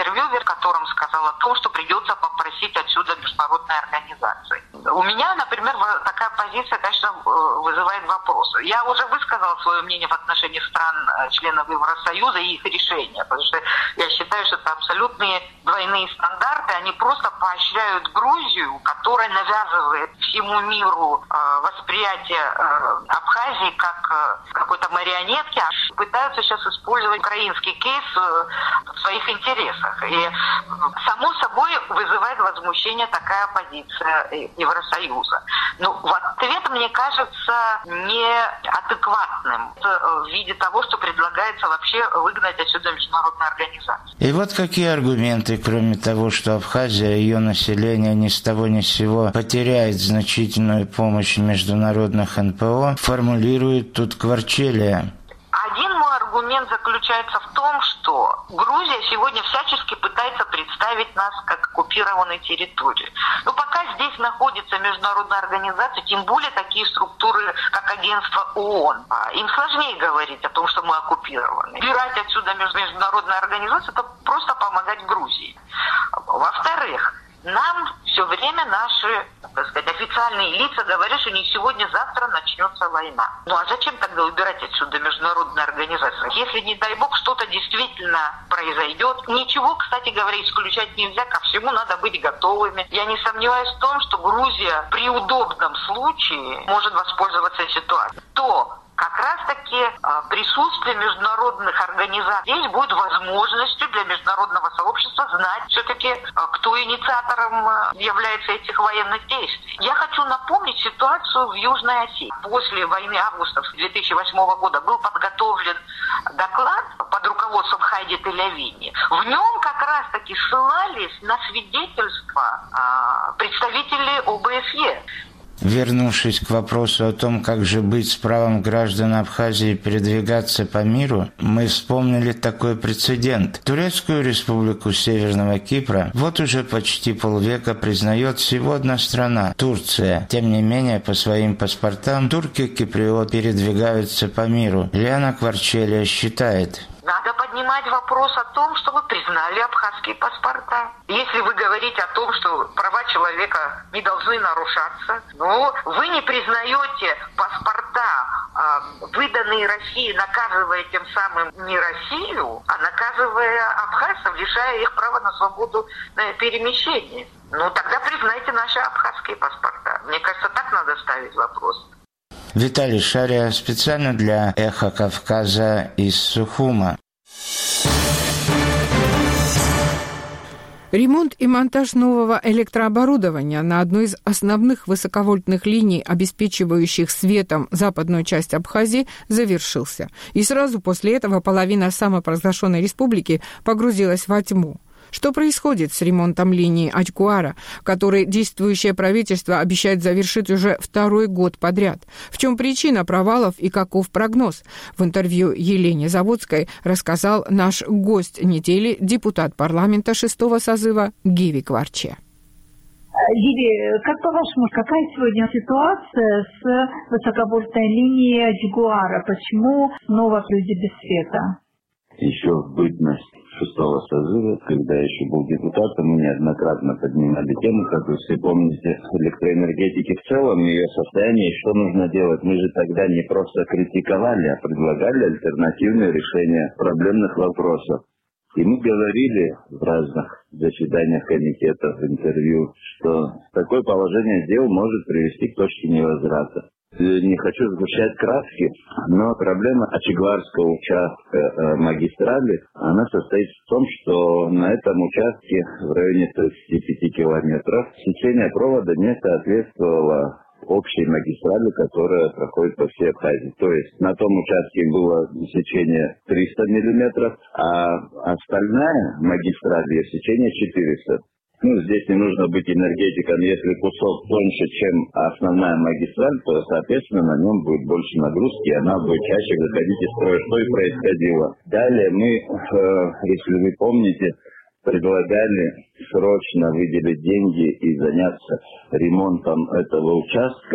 S4: интервью, в котором сказал о том, что придется попросить отсюда международной организации. У меня, например, такая позиция, конечно, вызывает вопросы. Я уже высказала свое мнение в отношении стран-членов Евросоюза и их решения, потому что я считаю, что это абсолютные двойные стандарты, они просто поощряют Грузию, которая навязывает всему миру э, восприятие э, Абхазии как э, какой-то марионетки, а пытаются сейчас использовать украинский кейс э, в своих интересах. И э, само собой вызывает возмущение такая позиция Евросоюза. Но в ответ, мне кажется, неадекватным в виде того, что предлагается вообще выгнать отсюда международную организацию.
S14: И вот какие аргументы, кроме того, что Абхазия и ее население ни с того ни с сего потеряет значительную помощь международных эн пэ о, формулирует тут Кварчелия.
S4: Один мой аргумент заключается в том, что Грузия сегодня всячески пытается представить нас как оккупированную территорию. Но пока здесь находится международная организация, тем более такие структуры, как агентство ООН, им сложнее говорить о том, что мы оккупированы. Убирать отсюда международную организацию – это просто помогать Грузии. Во-вторых, нам все время наши, так сказать, официальные лица говорят, что не сегодня-завтра начнется война. Ну а зачем тогда убирать отсюда международную организацию? Если, не дай бог, что-то действительно произойдет, ничего, кстати говоря, исключать нельзя, ко всему надо быть готовыми. Я не сомневаюсь в том, что Грузия при удобном случае может воспользоваться ситуацией. То как раз-таки присутствие международных организаций здесь будет возможностью для международного сообщества знать все-таки, кто инициатором является этих военных действий. Я хочу напомнить ситуацию в Южной Осетии. После войны августа две тысячи восьмого года был подготовлен доклад под руководством Хайди Тель-Авини. В нем как раз-таки ссылались на свидетельства представителей о бэ эс е.
S14: Вернувшись к вопросу о том, как же быть с правом граждан Абхазии передвигаться по миру, мы вспомнили такой прецедент. Турецкую республику Северного Кипра вот уже почти полвека признает всего одна страна – Турция. Тем не менее, по своим паспортам турки-киприоты передвигаются по миру. Лиана Кварчелия считает:
S4: надо поднимать вопрос о том, чтобы признали абхазские паспорта. Если вы говорите о том, что права человека не должны нарушаться, но вы не признаете паспорта, выданные России, наказывая тем самым не Россию, а наказывая абхазцев, лишая их права на свободу перемещения. Ну, тогда признайте наши абхазские паспорта. Мне кажется, так надо ставить вопрос.
S14: Виталий Шария специально для «Эхо Кавказа» из Сухума.
S1: Ремонт и монтаж нового электрооборудования на одной из основных высоковольтных линий, обеспечивающих светом западную часть Абхазии, завершился. И сразу после этого половина самопровозглашенной республики погрузилась во тьму. Что происходит с ремонтом линии Ачгуара, который действующее правительство обещает завершить уже второй год подряд? В чем причина провалов и каков прогноз? В интервью Елене Заводской рассказал наш гость недели, депутат парламента шестого созыва Гиви Кварче.
S15: Гиви, как по-вашему, какая сегодня ситуация с высоковольтной линией Ачгуара? Почему снова люди без света?
S16: Еще в бытность шестого созыва, когда я еще был депутатом, мы неоднократно поднимали тему, как вы все помните, электроэнергетики в целом, ее состояние, и что нужно делать. Мы же тогда не просто критиковали, а предлагали альтернативные решения проблемных вопросов. И мы говорили в разных заседаниях комитетов, в интервью, что такое положение дел может привести к точке невозврата. Не хочу сгущать краски, но проблема Ачгуарского участка э, магистрали, она состоит в том, что на этом участке в районе тридцати пяти километров сечение провода не соответствовало общей магистрали, которая проходит по всей Абхазии. То есть на том участке было сечение триста миллиметров, а остальная магистраль, ее сечение четыреста. Ну, здесь не нужно быть энергетиком. Если кусок тоньше, чем основная магистраль, то, соответственно, на нем будет больше нагрузки, и она будет чаще выходить из строя, что и происходило. Далее мы, э, если вы помните, предлагали срочно выделить деньги и заняться ремонтом этого участка.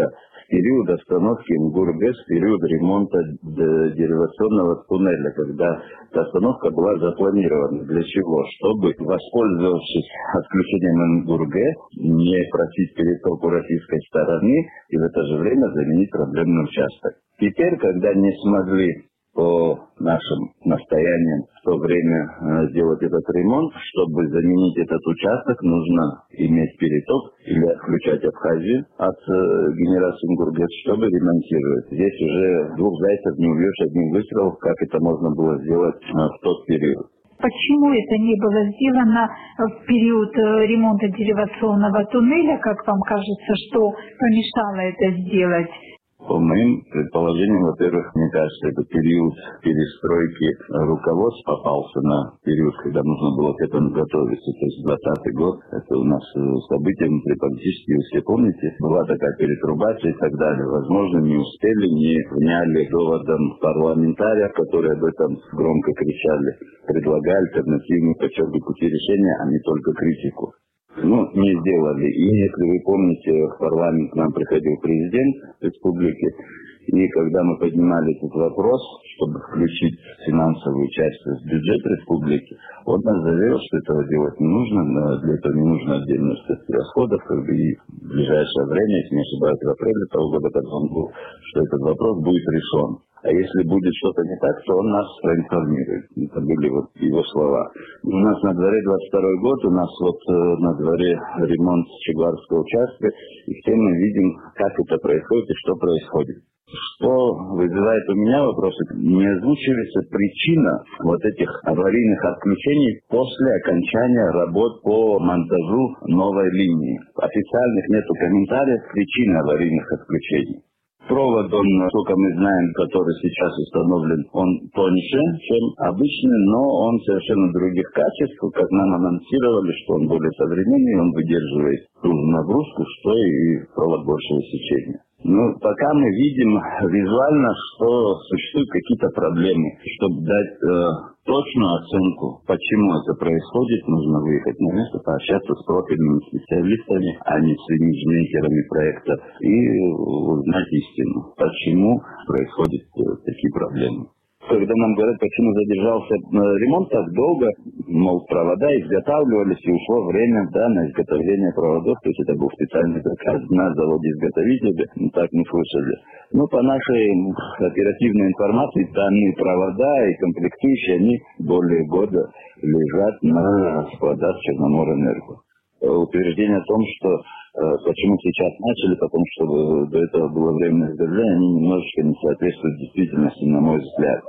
S16: период остановки МГУР-ГЭС, в период ремонта деривационного туннеля, когда эта остановка была запланирована. Для чего? Чтобы, воспользовавшись отключением МГУР-ГЭС, не просить пересылку российской стороны и в это же время заменить проблемный участок. Теперь, когда не смогли по нашим настояниям в то время сделать этот ремонт, чтобы заменить этот участок, нужно иметь переток или отключать Абхазию от генерации МГУР-ГЭС, чтобы ремонтировать. Здесь уже двух зайцев не убьешь одним выстрелом, как это можно было сделать в тот период.
S15: Почему это не было сделано в период ремонта деривационного туннеля, как вам кажется, что помешало это сделать?
S16: По моим предположениям, во-первых, мне кажется, это период перестройки руководства попался на период, когда нужно было к этому готовиться. То есть двадцатый год, это у нас события внутриполитические, вы все помните, была такая перетрубация и так далее. Возможно, не успели, не вняли доводам парламентариев, которые об этом громко кричали, предлагая альтернативные подчеркнутые пути решения, а не только критику. Ну, не сделали. И если вы помните, в парламент к нам приходил президент республики, и когда мы поднимали этот вопрос, чтобы включить финансовую часть в бюджет республики, он нас заверил, что этого делать не нужно, для этого не нужно отдельных расходов, как бы и в ближайшее время, если не ошибаюсь, в апреле того года, когда он был, что этот вопрос будет решен. А если будет что-то не так, то он нас проинформирует. Это были вот его слова. У нас на дворе двадцать второй год, у нас вот э, на дворе ремонт Чегварского участка, и все мы видим, как это происходит и что происходит. Что вызывает у меня вопросы, не озвучивается причина вот этих аварийных отключений после окончания работ по монтажу новой линии. Официальных нету комментариев причин аварийных отключений. Провод, он, насколько мы знаем, который сейчас установлен, он тоньше, чем обычный, но он совершенно других качеств, как нам анонсировали, что он более современный, он выдерживает ту нагрузку, что и провод большего сечения. Ну, пока мы видим визуально, что существуют какие-то проблемы. Чтобы дать э, точную оценку, почему это происходит, нужно выехать на место, пообщаться с профильными специалистами, а не с инженерами проекта, и узнать истину, почему происходят э, такие проблемы. Когда нам говорят, почему задержался ремонт так долго, мол, провода изготавливались и ушло время, да, на изготовление проводов, то есть это был специальный заказ на заводе-изготовителе, ну, так мы слышали. Но по нашей оперативной информации, данные провода и комплектующие, они более года лежат на складах Черноморэнерго. Утверждение о том, что э, почему сейчас начали, потому что до этого было временное изготовление, они немножечко не соответствуют действительности, на мой взгляд.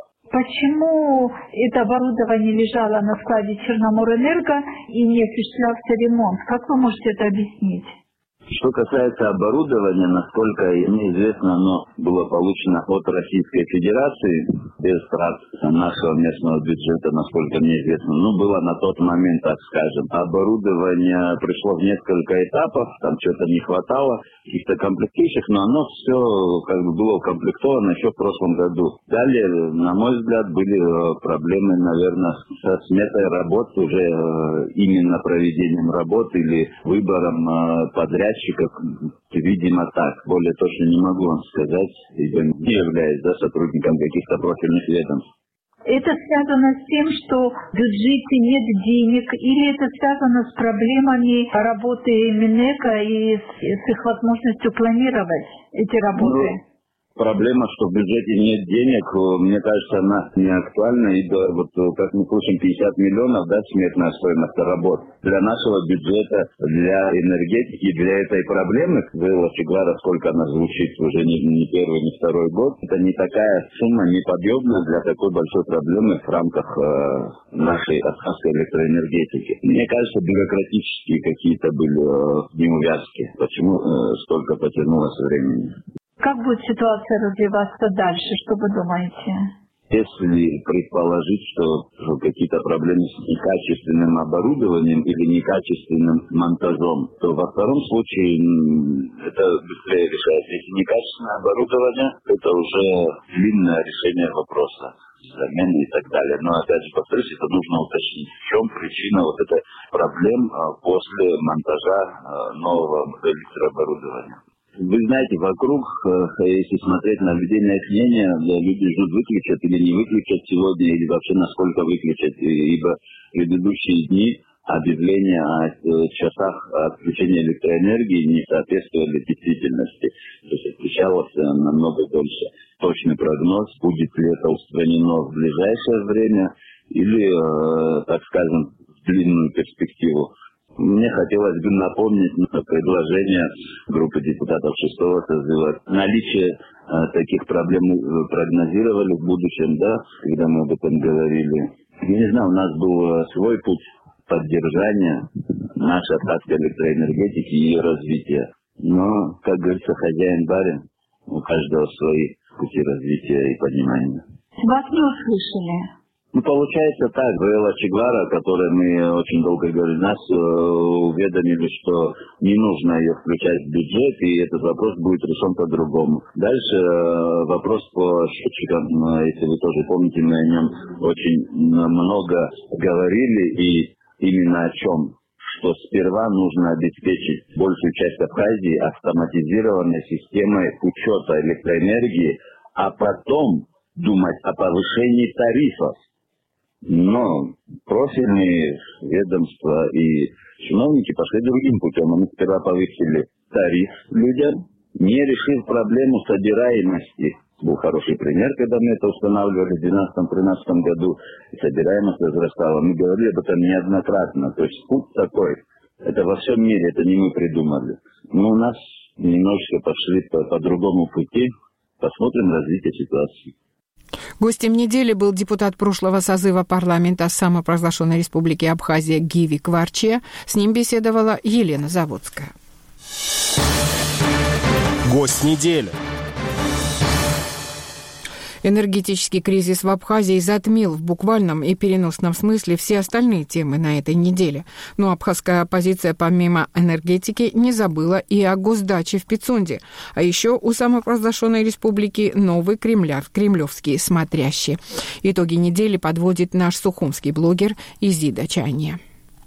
S15: Почему это оборудование лежало на складе Черноморэнерго и не осуществлялся ремонт? Как вы можете это объяснить?
S16: Что касается оборудования, насколько мне известно, оно было получено от Российской Федерации без трат нашего местного бюджета, насколько мне известно. Ну, было на тот момент, так скажем. Оборудование пришло в несколько этапов, там что-то не хватало, каких-то комплектующих, но оно все как бы было укомплектовано еще в прошлом году. Далее, на мой взгляд, были проблемы, наверное, со сметой работ, уже именно проведением работ или выбором подрядчиков. Видимо, так. Более точно не могу вам сказать, ибо не являюсь да, сотрудником каких-то профильных ведомств.
S15: Это связано с тем, что в бюджете нет денег, или это связано с проблемами работы Минэка и с, с их возможностью планировать эти работы? Ну,
S16: проблема, что в бюджете нет денег, мне кажется, она не актуальна. И да, вот как мы слышим, пятьдесят миллионов, да, смертная стоимость работ. Для нашего бюджета, для энергетики, для этой проблемы, было Чегвара, сколько она звучит, уже не, не первый, не второй год, это не такая сумма неподъемная для такой большой проблемы в рамках э, нашей абхазской электроэнергетики. Мне кажется, бюрократические какие-то были э, неувязки. Почему э, столько потянулось времени?
S15: Как будет ситуация развиваться дальше? Что вы думаете?
S16: Если предположить, что какие-то проблемы с некачественным оборудованием или некачественным монтажом, то во втором случае это быстрее решается. Если некачественное оборудование, это уже длинное решение вопроса замены и так далее. Но опять же, повторюсь, это нужно уточнить, в чем причина вот этой проблем после монтажа нового электрооборудования. Вы знаете, вокруг, если смотреть на людей, на их мнение, люди ждут, выключат или не выключат сегодня, или вообще насколько выключат, ибо предыдущие дни объявления о часах отключения электроэнергии не соответствовали действительности. То есть отключалось намного дольше. Точный прогноз, будет ли это устранено в ближайшее время или, так скажем, в длинную перспективу. Мне хотелось бы напомнить предложение группы депутатов шестого созыва. Наличие э, таких проблем прогнозировали в будущем, да, когда мы об этом говорили. Я не знаю, у нас был свой путь поддержания нашей абхазской электроэнергетики и ее развития. Но, как говорится, хозяин барин, у каждого свои пути развития и понимания.
S15: Вас не услышали.
S16: Ну, получается так, Вэлла Чегвара, о которой мы очень долго говорили, нас э, уведомили, что не нужно ее включать в бюджет, и этот вопрос будет решен по-другому. Дальше э, вопрос по счетчикам, э, если вы тоже помните, мы о нем очень много говорили, и именно о чем? Что сперва нужно обеспечить большую часть Абхазии автоматизированной системой учета электроэнергии, а потом думать о повышении тарифов. Но профильные ведомства и чиновники пошли другим путем. Они сперва повысили тариф людям, не решив проблему собираемости. Был хороший пример, когда мы это устанавливали в две тысячи двенадцатом-тринадцатом году, и собираемость возрастала. Мы говорили об этом неоднократно. То есть путь такой. Это во всем мире, это не мы придумали. Но у нас немножечко пошли по, по другому пути. Посмотрим развитие ситуации.
S1: Гостем недели был депутат прошлого созыва парламента самопровозглашенной республики Абхазия Гиви Кварче. С ним беседовала Елена Заводская.
S11: Гость недели.
S1: Энергетический кризис в Абхазии затмил в буквальном и переносном смысле все остальные темы на этой неделе. Но абхазская оппозиция помимо энергетики не забыла и о госдаче в Пицунде. А еще у самопровозглашенной республики новый кремляр, кремлевский смотрящий. Итоги недели подводит наш сухумский блогер Изида Чайния.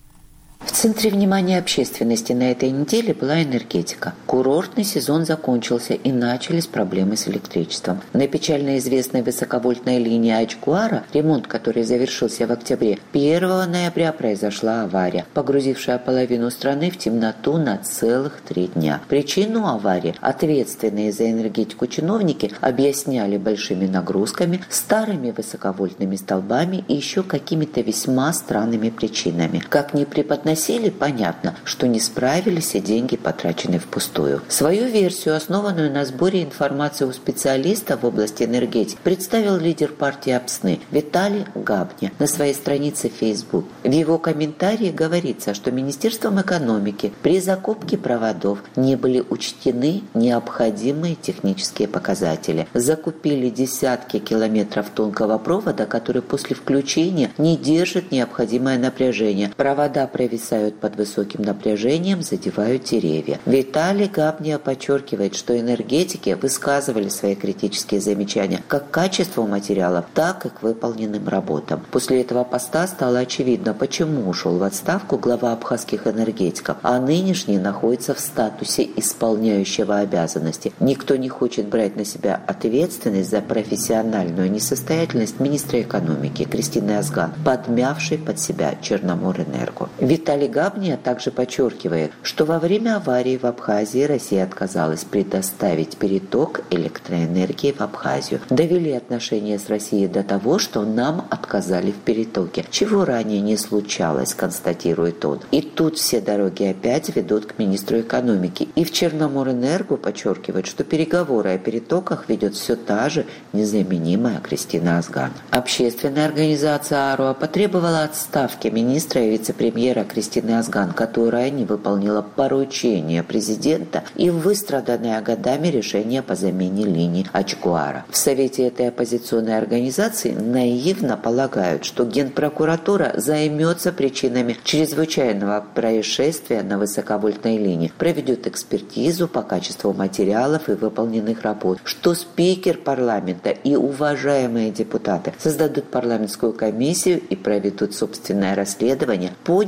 S17: В центре внимания общественности на этой неделе была энергетика. Курортный сезон закончился и начались проблемы с электричеством. На печально известной высоковольтной линии Ачгуара, ремонт которой завершился в октябре, первого ноября произошла авария, погрузившая половину страны в темноту на целых три дня. Причину аварии ответственные за энергетику чиновники объясняли большими нагрузками, старыми высоковольтными столбами и еще какими-то весьма странными причинами. Как ни преподносили, понятно, что не справились и деньги потрачены впустую. Свою версию, основанную на сборе информации у специалистов в области энергетики, представил лидер партии Апсны Виталий Габня на своей странице в Facebook. В его комментарии говорится, что Министерством экономики при закупке проводов не были учтены необходимые технические показатели. Закупили десятки километров тонкого провода, который после включения не держит необходимое напряжение. Провода провисают под высоким напряжением, задевают деревья. Виталий Габня подчеркивает, что энергетики высказывали свои критические замечания как к качеству материалов, так и к выполненным работам. После этого поста стало очевидно, почему ушел в отставку глава абхазских энергетиков, а нынешний находится в статусе исполняющего обязанности. Никто не хочет брать на себя ответственность за профессиональную несостоятельность министра экономики Кристины Азган, подмявшей под себя Черноморэнерго. Виталий Габня также подчеркивает, что во время аварии в Абхазии Россия отказалась предоставить переток электроэнергии в Абхазию. Довели отношения с Россией до того, что нам отказали в перетоке, чего ранее не случалось, констатирует он. И тут все дороги опять ведут к министру экономики. И в Черноморэнерго подчеркивает, что переговоры о перетоках ведет все та же незаменимая Кристина Азган. Общественная организация АРОА потребовала отставки министра и вице-премьера Кристины Азган, которая не выполнила поручение президента и выстраданное годами решение по замене линий Ачгуара. В совете этой оппозиционной организации наивно полагают, что Генпрокуратура займется причинами чрезвычайного происшествия на высоковольтной линии, проведет экспертизу по качеству материалов и выполненных работ, что спикер парламента и уважаемые депутаты создадут парламентскую комиссию и проведут собственное расследование по неэффективности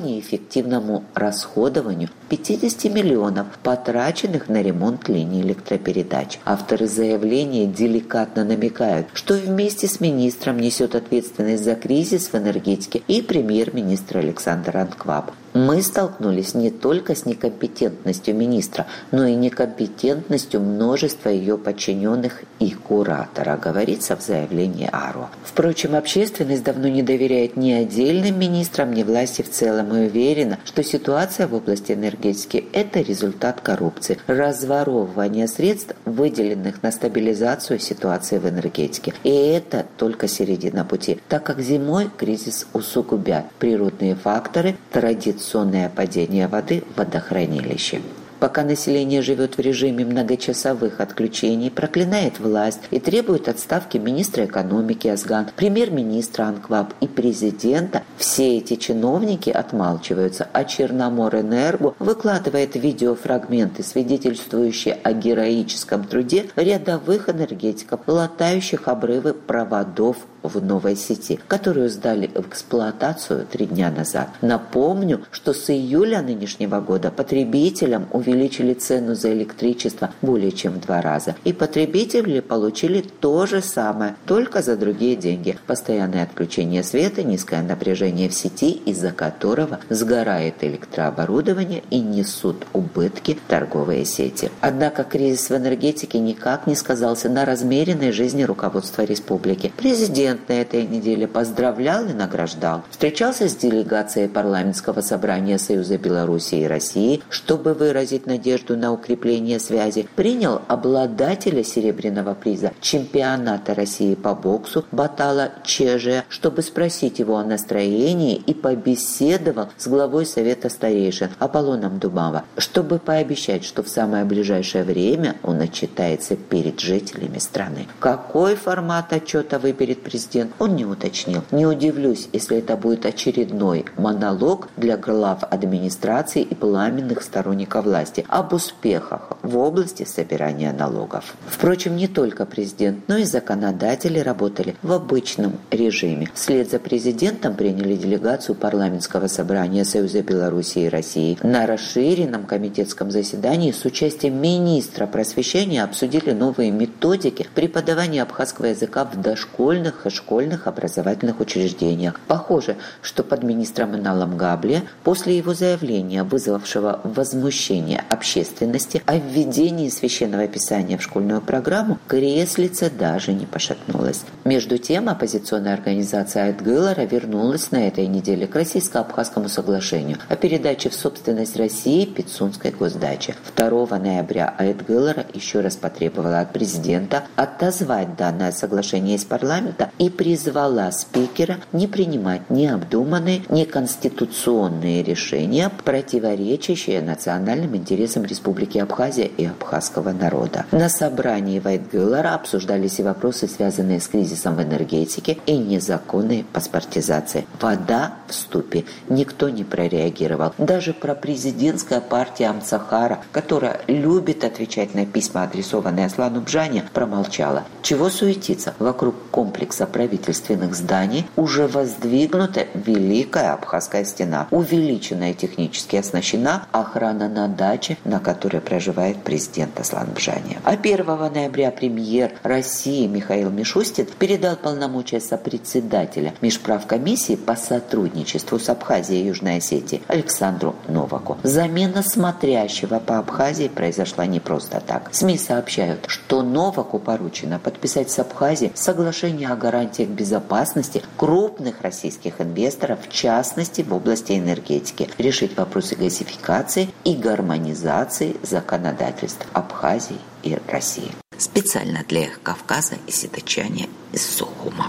S17: эффективному расходованию пятьдесят миллионов, потраченных на ремонт линий электропередач. Авторы заявления деликатно намекают, что вместе с министром несет ответственность за кризис в энергетике и премьер-министр Александр Анкваб. Мы столкнулись не только с некомпетентностью министра, но и некомпетентностью множества ее подчиненных и куратора, говорится в заявлении АРО. Впрочем, общественность давно не доверяет ни отдельным министрам, ни власти в целом и уверена, что ситуация в области энергетики – это результат коррупции, разворовывания средств, выделенных на стабилизацию ситуации в энергетике. И это только середина пути, так как зимой кризис усугубят природные факторы, традиционные Сонное падение воды в водохранилище. Пока население живет в режиме многочасовых отключений, проклинает власть и требует отставки министра экономики Азган, премьер-министра Анкваб и президента, все эти чиновники отмалчиваются, а Черноморэнерго выкладывает видеофрагменты, свидетельствующие о героическом труде рядовых энергетиков, латающих обрывы проводов в новой сети, которую сдали в эксплуатацию три дня назад. Напомню, что с июля нынешнего года потребителям увеличили цену за электричество более чем в два раза. И потребители получили то же самое, только за другие деньги. Постоянное отключение света, низкое напряжение в сети, из-за которого сгорает электрооборудование и несут убытки торговые сети. Однако кризис в энергетике никак не сказался на размеренной жизни руководства республики. Президент на этой неделе поздравлял и награждал. Встречался с делегацией парламентского собрания Союза Беларуси и России, чтобы выразить надежду на укрепление связи. Принял обладателя серебряного приза чемпионата России по боксу Батала Чежия, чтобы спросить его о настроении, и побеседовал с главой Совета старейшин Аполлоном Дубава, чтобы пообещать, что в самое ближайшее время он отчитается перед жителями страны. Какой формат отчета выберет президент, он не уточнил. Не удивлюсь, если это будет очередной монолог для глав администрации и пламенных сторонников власти об успехах в области собирания налогов. Впрочем, не только президент, но и законодатели работали в обычном режиме. Вслед за президентом приняли делегацию парламентского собрания Союза Беларуси и России. На расширенном комитетском заседании с участием министра просвещения обсудили новые методики преподавания абхазского языка в дошкольных и школьных образовательных учреждениях. Похоже, что под министром Иналом Габле после его заявления, вызвавшего возмущение общественности о введении священного писания в школьную программу, креслица даже не пошатнулась. Между тем, оппозиционная организация Айтгылара вернулась на этой неделе к российско-абхазскому соглашению о передаче в собственность России Пицунской госдачи. второго ноября Айтгылара еще раз потребовала от президента отозвать данное соглашение из парламента и призвала спикера не принимать необдуманные, неконституционные решения, противоречащие национальным интересам Республики Абхазия и абхазского народа. На собрании в Айтгылара обсуждались и вопросы, связанные с кризисом в энергетике и незаконной паспортизацией. Вода в ступе. Никто не прореагировал. Даже пропрезидентская партия Амцахара, которая любит отвечать на письма, адресованные Аслану Бжане, промолчала. Чего суетиться? Вокруг комплекса правительственных зданий уже воздвигнута Великая Абхазская стена, увеличена и технически оснащена охрана на даче, на которой проживает президент Аслан Бжане. А первого ноября премьер России Михаил Мишустин передал полномочия сопредседателя Межправкомиссии по сотрудничеству с Абхазией и Южной Осетией Александру Новаку. Замена смотрящего по Абхазии произошла не просто так. СМИ сообщают, что Новаку поручено подписать с Абхазией соглашение о гарантиях безопасности крупных российских инвесторов, в частности в области энергетики, решить вопросы газификации и гармонизации законодательств Абхазии и России. Специально для Эхо Кавказа и Ситачане из Сухума.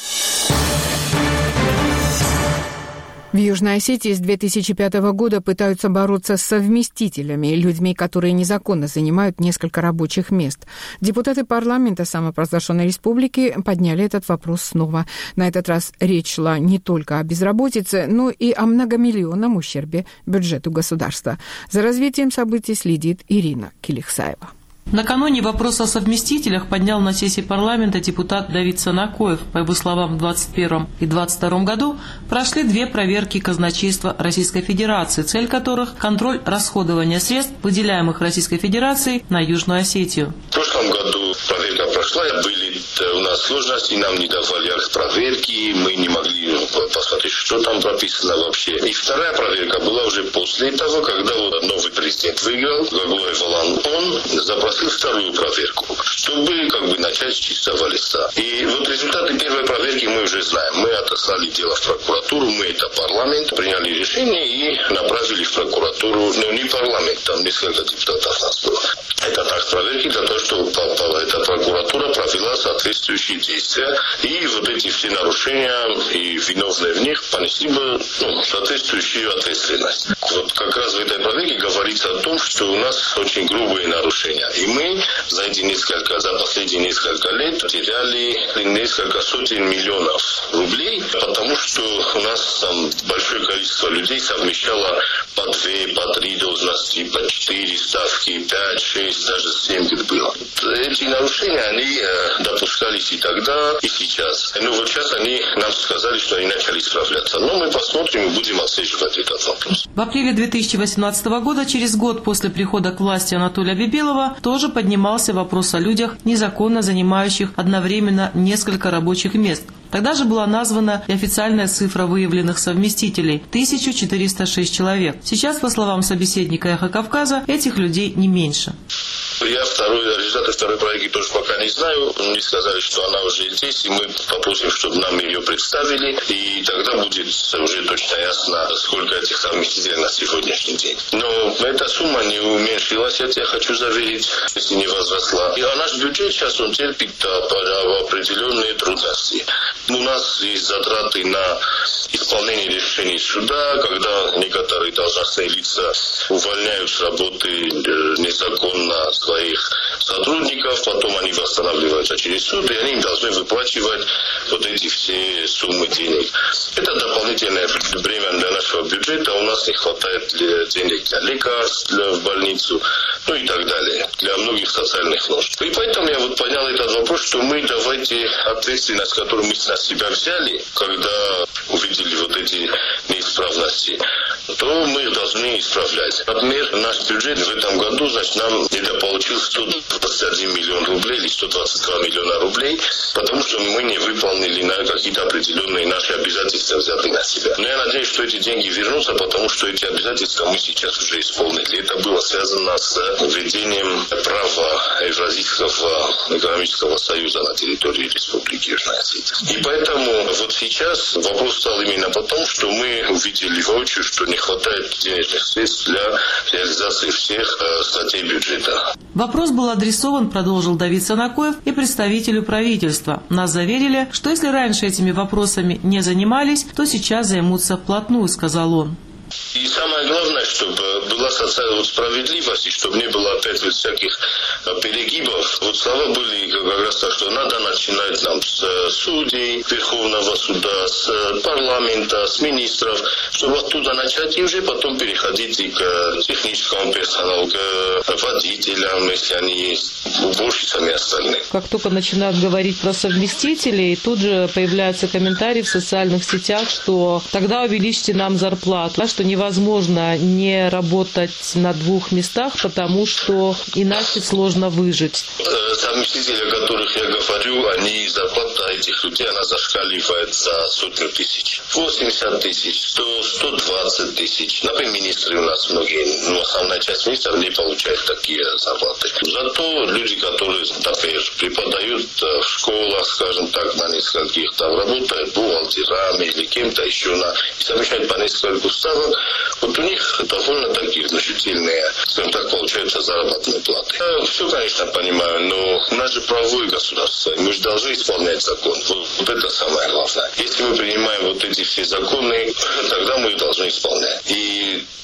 S1: В Южной Осетии с две тысячи пятого года пытаются бороться с совместителями, людьми, которые незаконно занимают несколько рабочих мест. Депутаты парламента самопровозглашенной республики подняли этот вопрос снова. На этот раз речь шла не только о безработице, но и о многомиллионном ущербе бюджету государства. За развитием событий следит Ирина Килихсаева.
S18: Накануне вопрос о совместителях поднял на сессии парламента депутат Давид Санакоев. По его словам, в двадцать первом и двадцать втором году прошли две проверки казначейства Российской Федерации, цель которых – контроль расходования средств, выделяемых Российской Федерацией на Южную Осетию.
S9: В прошлом году проверка прошла, были у нас сложности, нам не давали проверки, мы не могли посмотреть, что там прописано вообще. И вторая проверка была уже после того, когда вот новый президент выиграл, Гаглоев Алан, он запросил вторую проверку, чтобы как бы начать с чистого листа. И вот результаты первой проверки мы уже знаем. Мы отослали дело в прокуратуру, мы это парламент, приняли решение и направили в прокуратуру, но не парламент, там несколько депутатов нас было. Это так проверки для того, чтобы эта прокуратура провела соответствующие действия, и вот эти все нарушения и виновные в них понесли бы ну, соответствующую ответственность. Вот как раз в этой проверке говорится о том, что у нас очень грубые нарушения. И мы за эти несколько, за последние несколько лет теряли несколько сотен миллионов рублей, потому что у нас там большое количество людей совмещало по две, по три должности, по четыре ставки, пять, шесть, даже семь было. Эти нарушения, они допускались и тогда, и сейчас. Но вот сейчас они нам сказали, что они начали исправляться. Но мы посмотрим и будем отслеживать этот вопрос.
S18: В апреле две тысячи восемнадцатого года, через год после прихода к власти Анатолия Бибилова, тоже поднимался вопрос о людях, незаконно занимающих одновременно несколько рабочих мест. Тогда же была названа и официальная цифра выявленных совместителей – тысяча четыреста шесть человек. Сейчас, по словам собеседника «Эхо Кавказа», этих людей не меньше.
S9: Я второй, результаты второй проверки тоже пока не знаю. Мне сказали, что она уже здесь, и мы попросим, чтобы нам ее представили. И тогда будет уже точно ясно, сколько этих совместителей на сегодняшний день. Но эта сумма не уменьшилась, это я хочу заверить, если не возросла. И а наш бюджет сейчас он терпит определенные трудности. У нас есть затраты на исполнение решений суда, когда некоторые должностные лица увольняют с работы незаконно своих сотрудников, потом они восстанавливаются через суд, и они им должны выплачивать вот эти все суммы денег. Это дополнительное бремя для нашего бюджета, у нас не хватает денег для лекарств, для, в больницу, ну и так далее, для многих социальных нужд. И поэтому я вот понял этот вопрос, что мы давайте ответственность, которую мы на себя взяли, когда увидели вот эти неисправности, то мы их должны исправлять. Например, наш бюджет в этом году, значит, нам недополучил сто двадцать один миллион рублей или сто двадцать два миллиона рублей, потому что мы не выполнили на какие-то определенные наши обязательства, взятые на себя. Но я надеюсь, что эти деньги вернутся, потому что эти обязательства мы сейчас уже исполнили. Это было связано с введением права Евразийского экономического союза на территории Республики Южная Осетия. И поэтому вот сейчас вопрос стал именно потому, что мы увидели воочию, что не хватает денежных средств для реализации всех э, статей бюджета.
S18: Вопрос был адресован, продолжил Давид Санакоев, и представителю правительства. Нас заверили, что если раньше этими вопросами не занимались, то сейчас займутся вплотную, сказал он.
S9: И самое главное, чтобы была социальная справедливость, и чтобы не было опять вот всяких перегибов. Вот слова были как раз так, что надо начинать нам с судей Верховного суда, с парламента, с министров, чтобы оттуда начать и уже потом переходить и к техническому персоналу, к водителям, если они есть, уборщицам и остальным.
S18: Как только начинают говорить про совместителей, тут же появляются комментарии в социальных сетях, что тогда увеличьте нам зарплату, что невозможно не работать на двух местах, потому что иначе сложно выжить.
S9: Совместители, о которых я говорю, они, зарплата этих людей, она зашкаливает за сотню тысяч. восемьдесят тысяч, сто, сто двадцать тысяч. Например, министры у нас многие, ну, основная часть министров не получает такие зарплаты. Зато люди, которые, например, преподают в школах, скажем так, на нескольких, там работают бухгалтерами или кем-то еще, на, и совмещают по нескольку ставок, вот у них довольно такие значительные, скажем так, получаются заработные платы. Я все, конечно, понимаю, но у нас же правовое государство, мы же должны исполнять закон. Вот, вот это самое главное. Если мы принимаем вот эти все законы, тогда мы их должны исполнять. И то,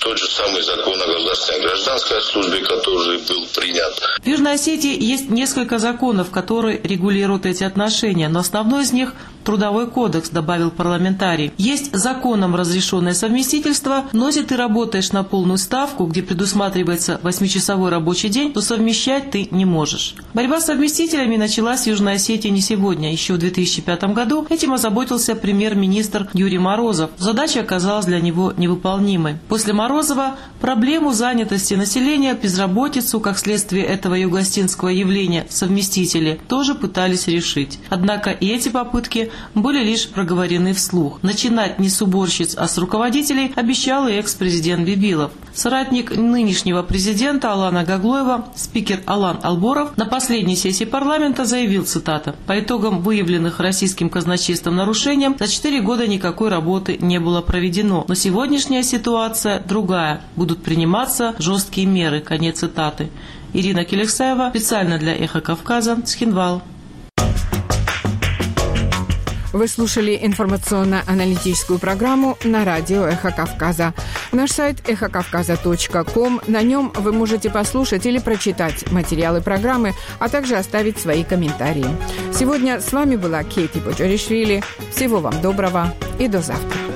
S9: тот же самый закон о государственной гражданской службе, который был принят.
S18: В Южной Осетии есть несколько законов, которые регулируют эти отношения, но основной из них – Трудовой кодекс, добавил парламентарий. Есть законом разрешенное совместительство, но если ты работаешь на полную ставку, где предусматривается восьмичасовой рабочий день, то совмещать ты не можешь. Борьба с совместителями началась в Южной Осетии не сегодня. Еще в две тысячи пятом году этим озаботился премьер-министр Юрий Морозов. Задача оказалась для него невыполнимой. После Морозова проблему занятости населения, безработицу, как следствие этого юго-осетинского явления, совместители тоже пытались решить. Однако и эти попытки были лишь проговорены вслух. Начинать не с уборщиц, а с руководителей обещал и экс-президент Бибилов. Соратник нынешнего президента Алана Гаглоева, спикер Алан Алборов, на последней сессии парламента заявил, цитата, «По итогам выявленных российским казначейством нарушениям за четыре года никакой работы не было проведено. Но сегодняшняя ситуация другая. Будут приниматься жесткие меры». Конец цитаты. Ирина Келексаева, специально для «Эхо Кавказа», Цхинвал.
S1: Вы слушали информационно-аналитическую программу на радио «Эхо Кавказа». Наш сайт эхо кавказа точка ком. На нем вы можете послушать или прочитать материалы программы, а также оставить свои комментарии. Сегодня с вами была Кейти Боджоришвили. Всего вам доброго и до завтра.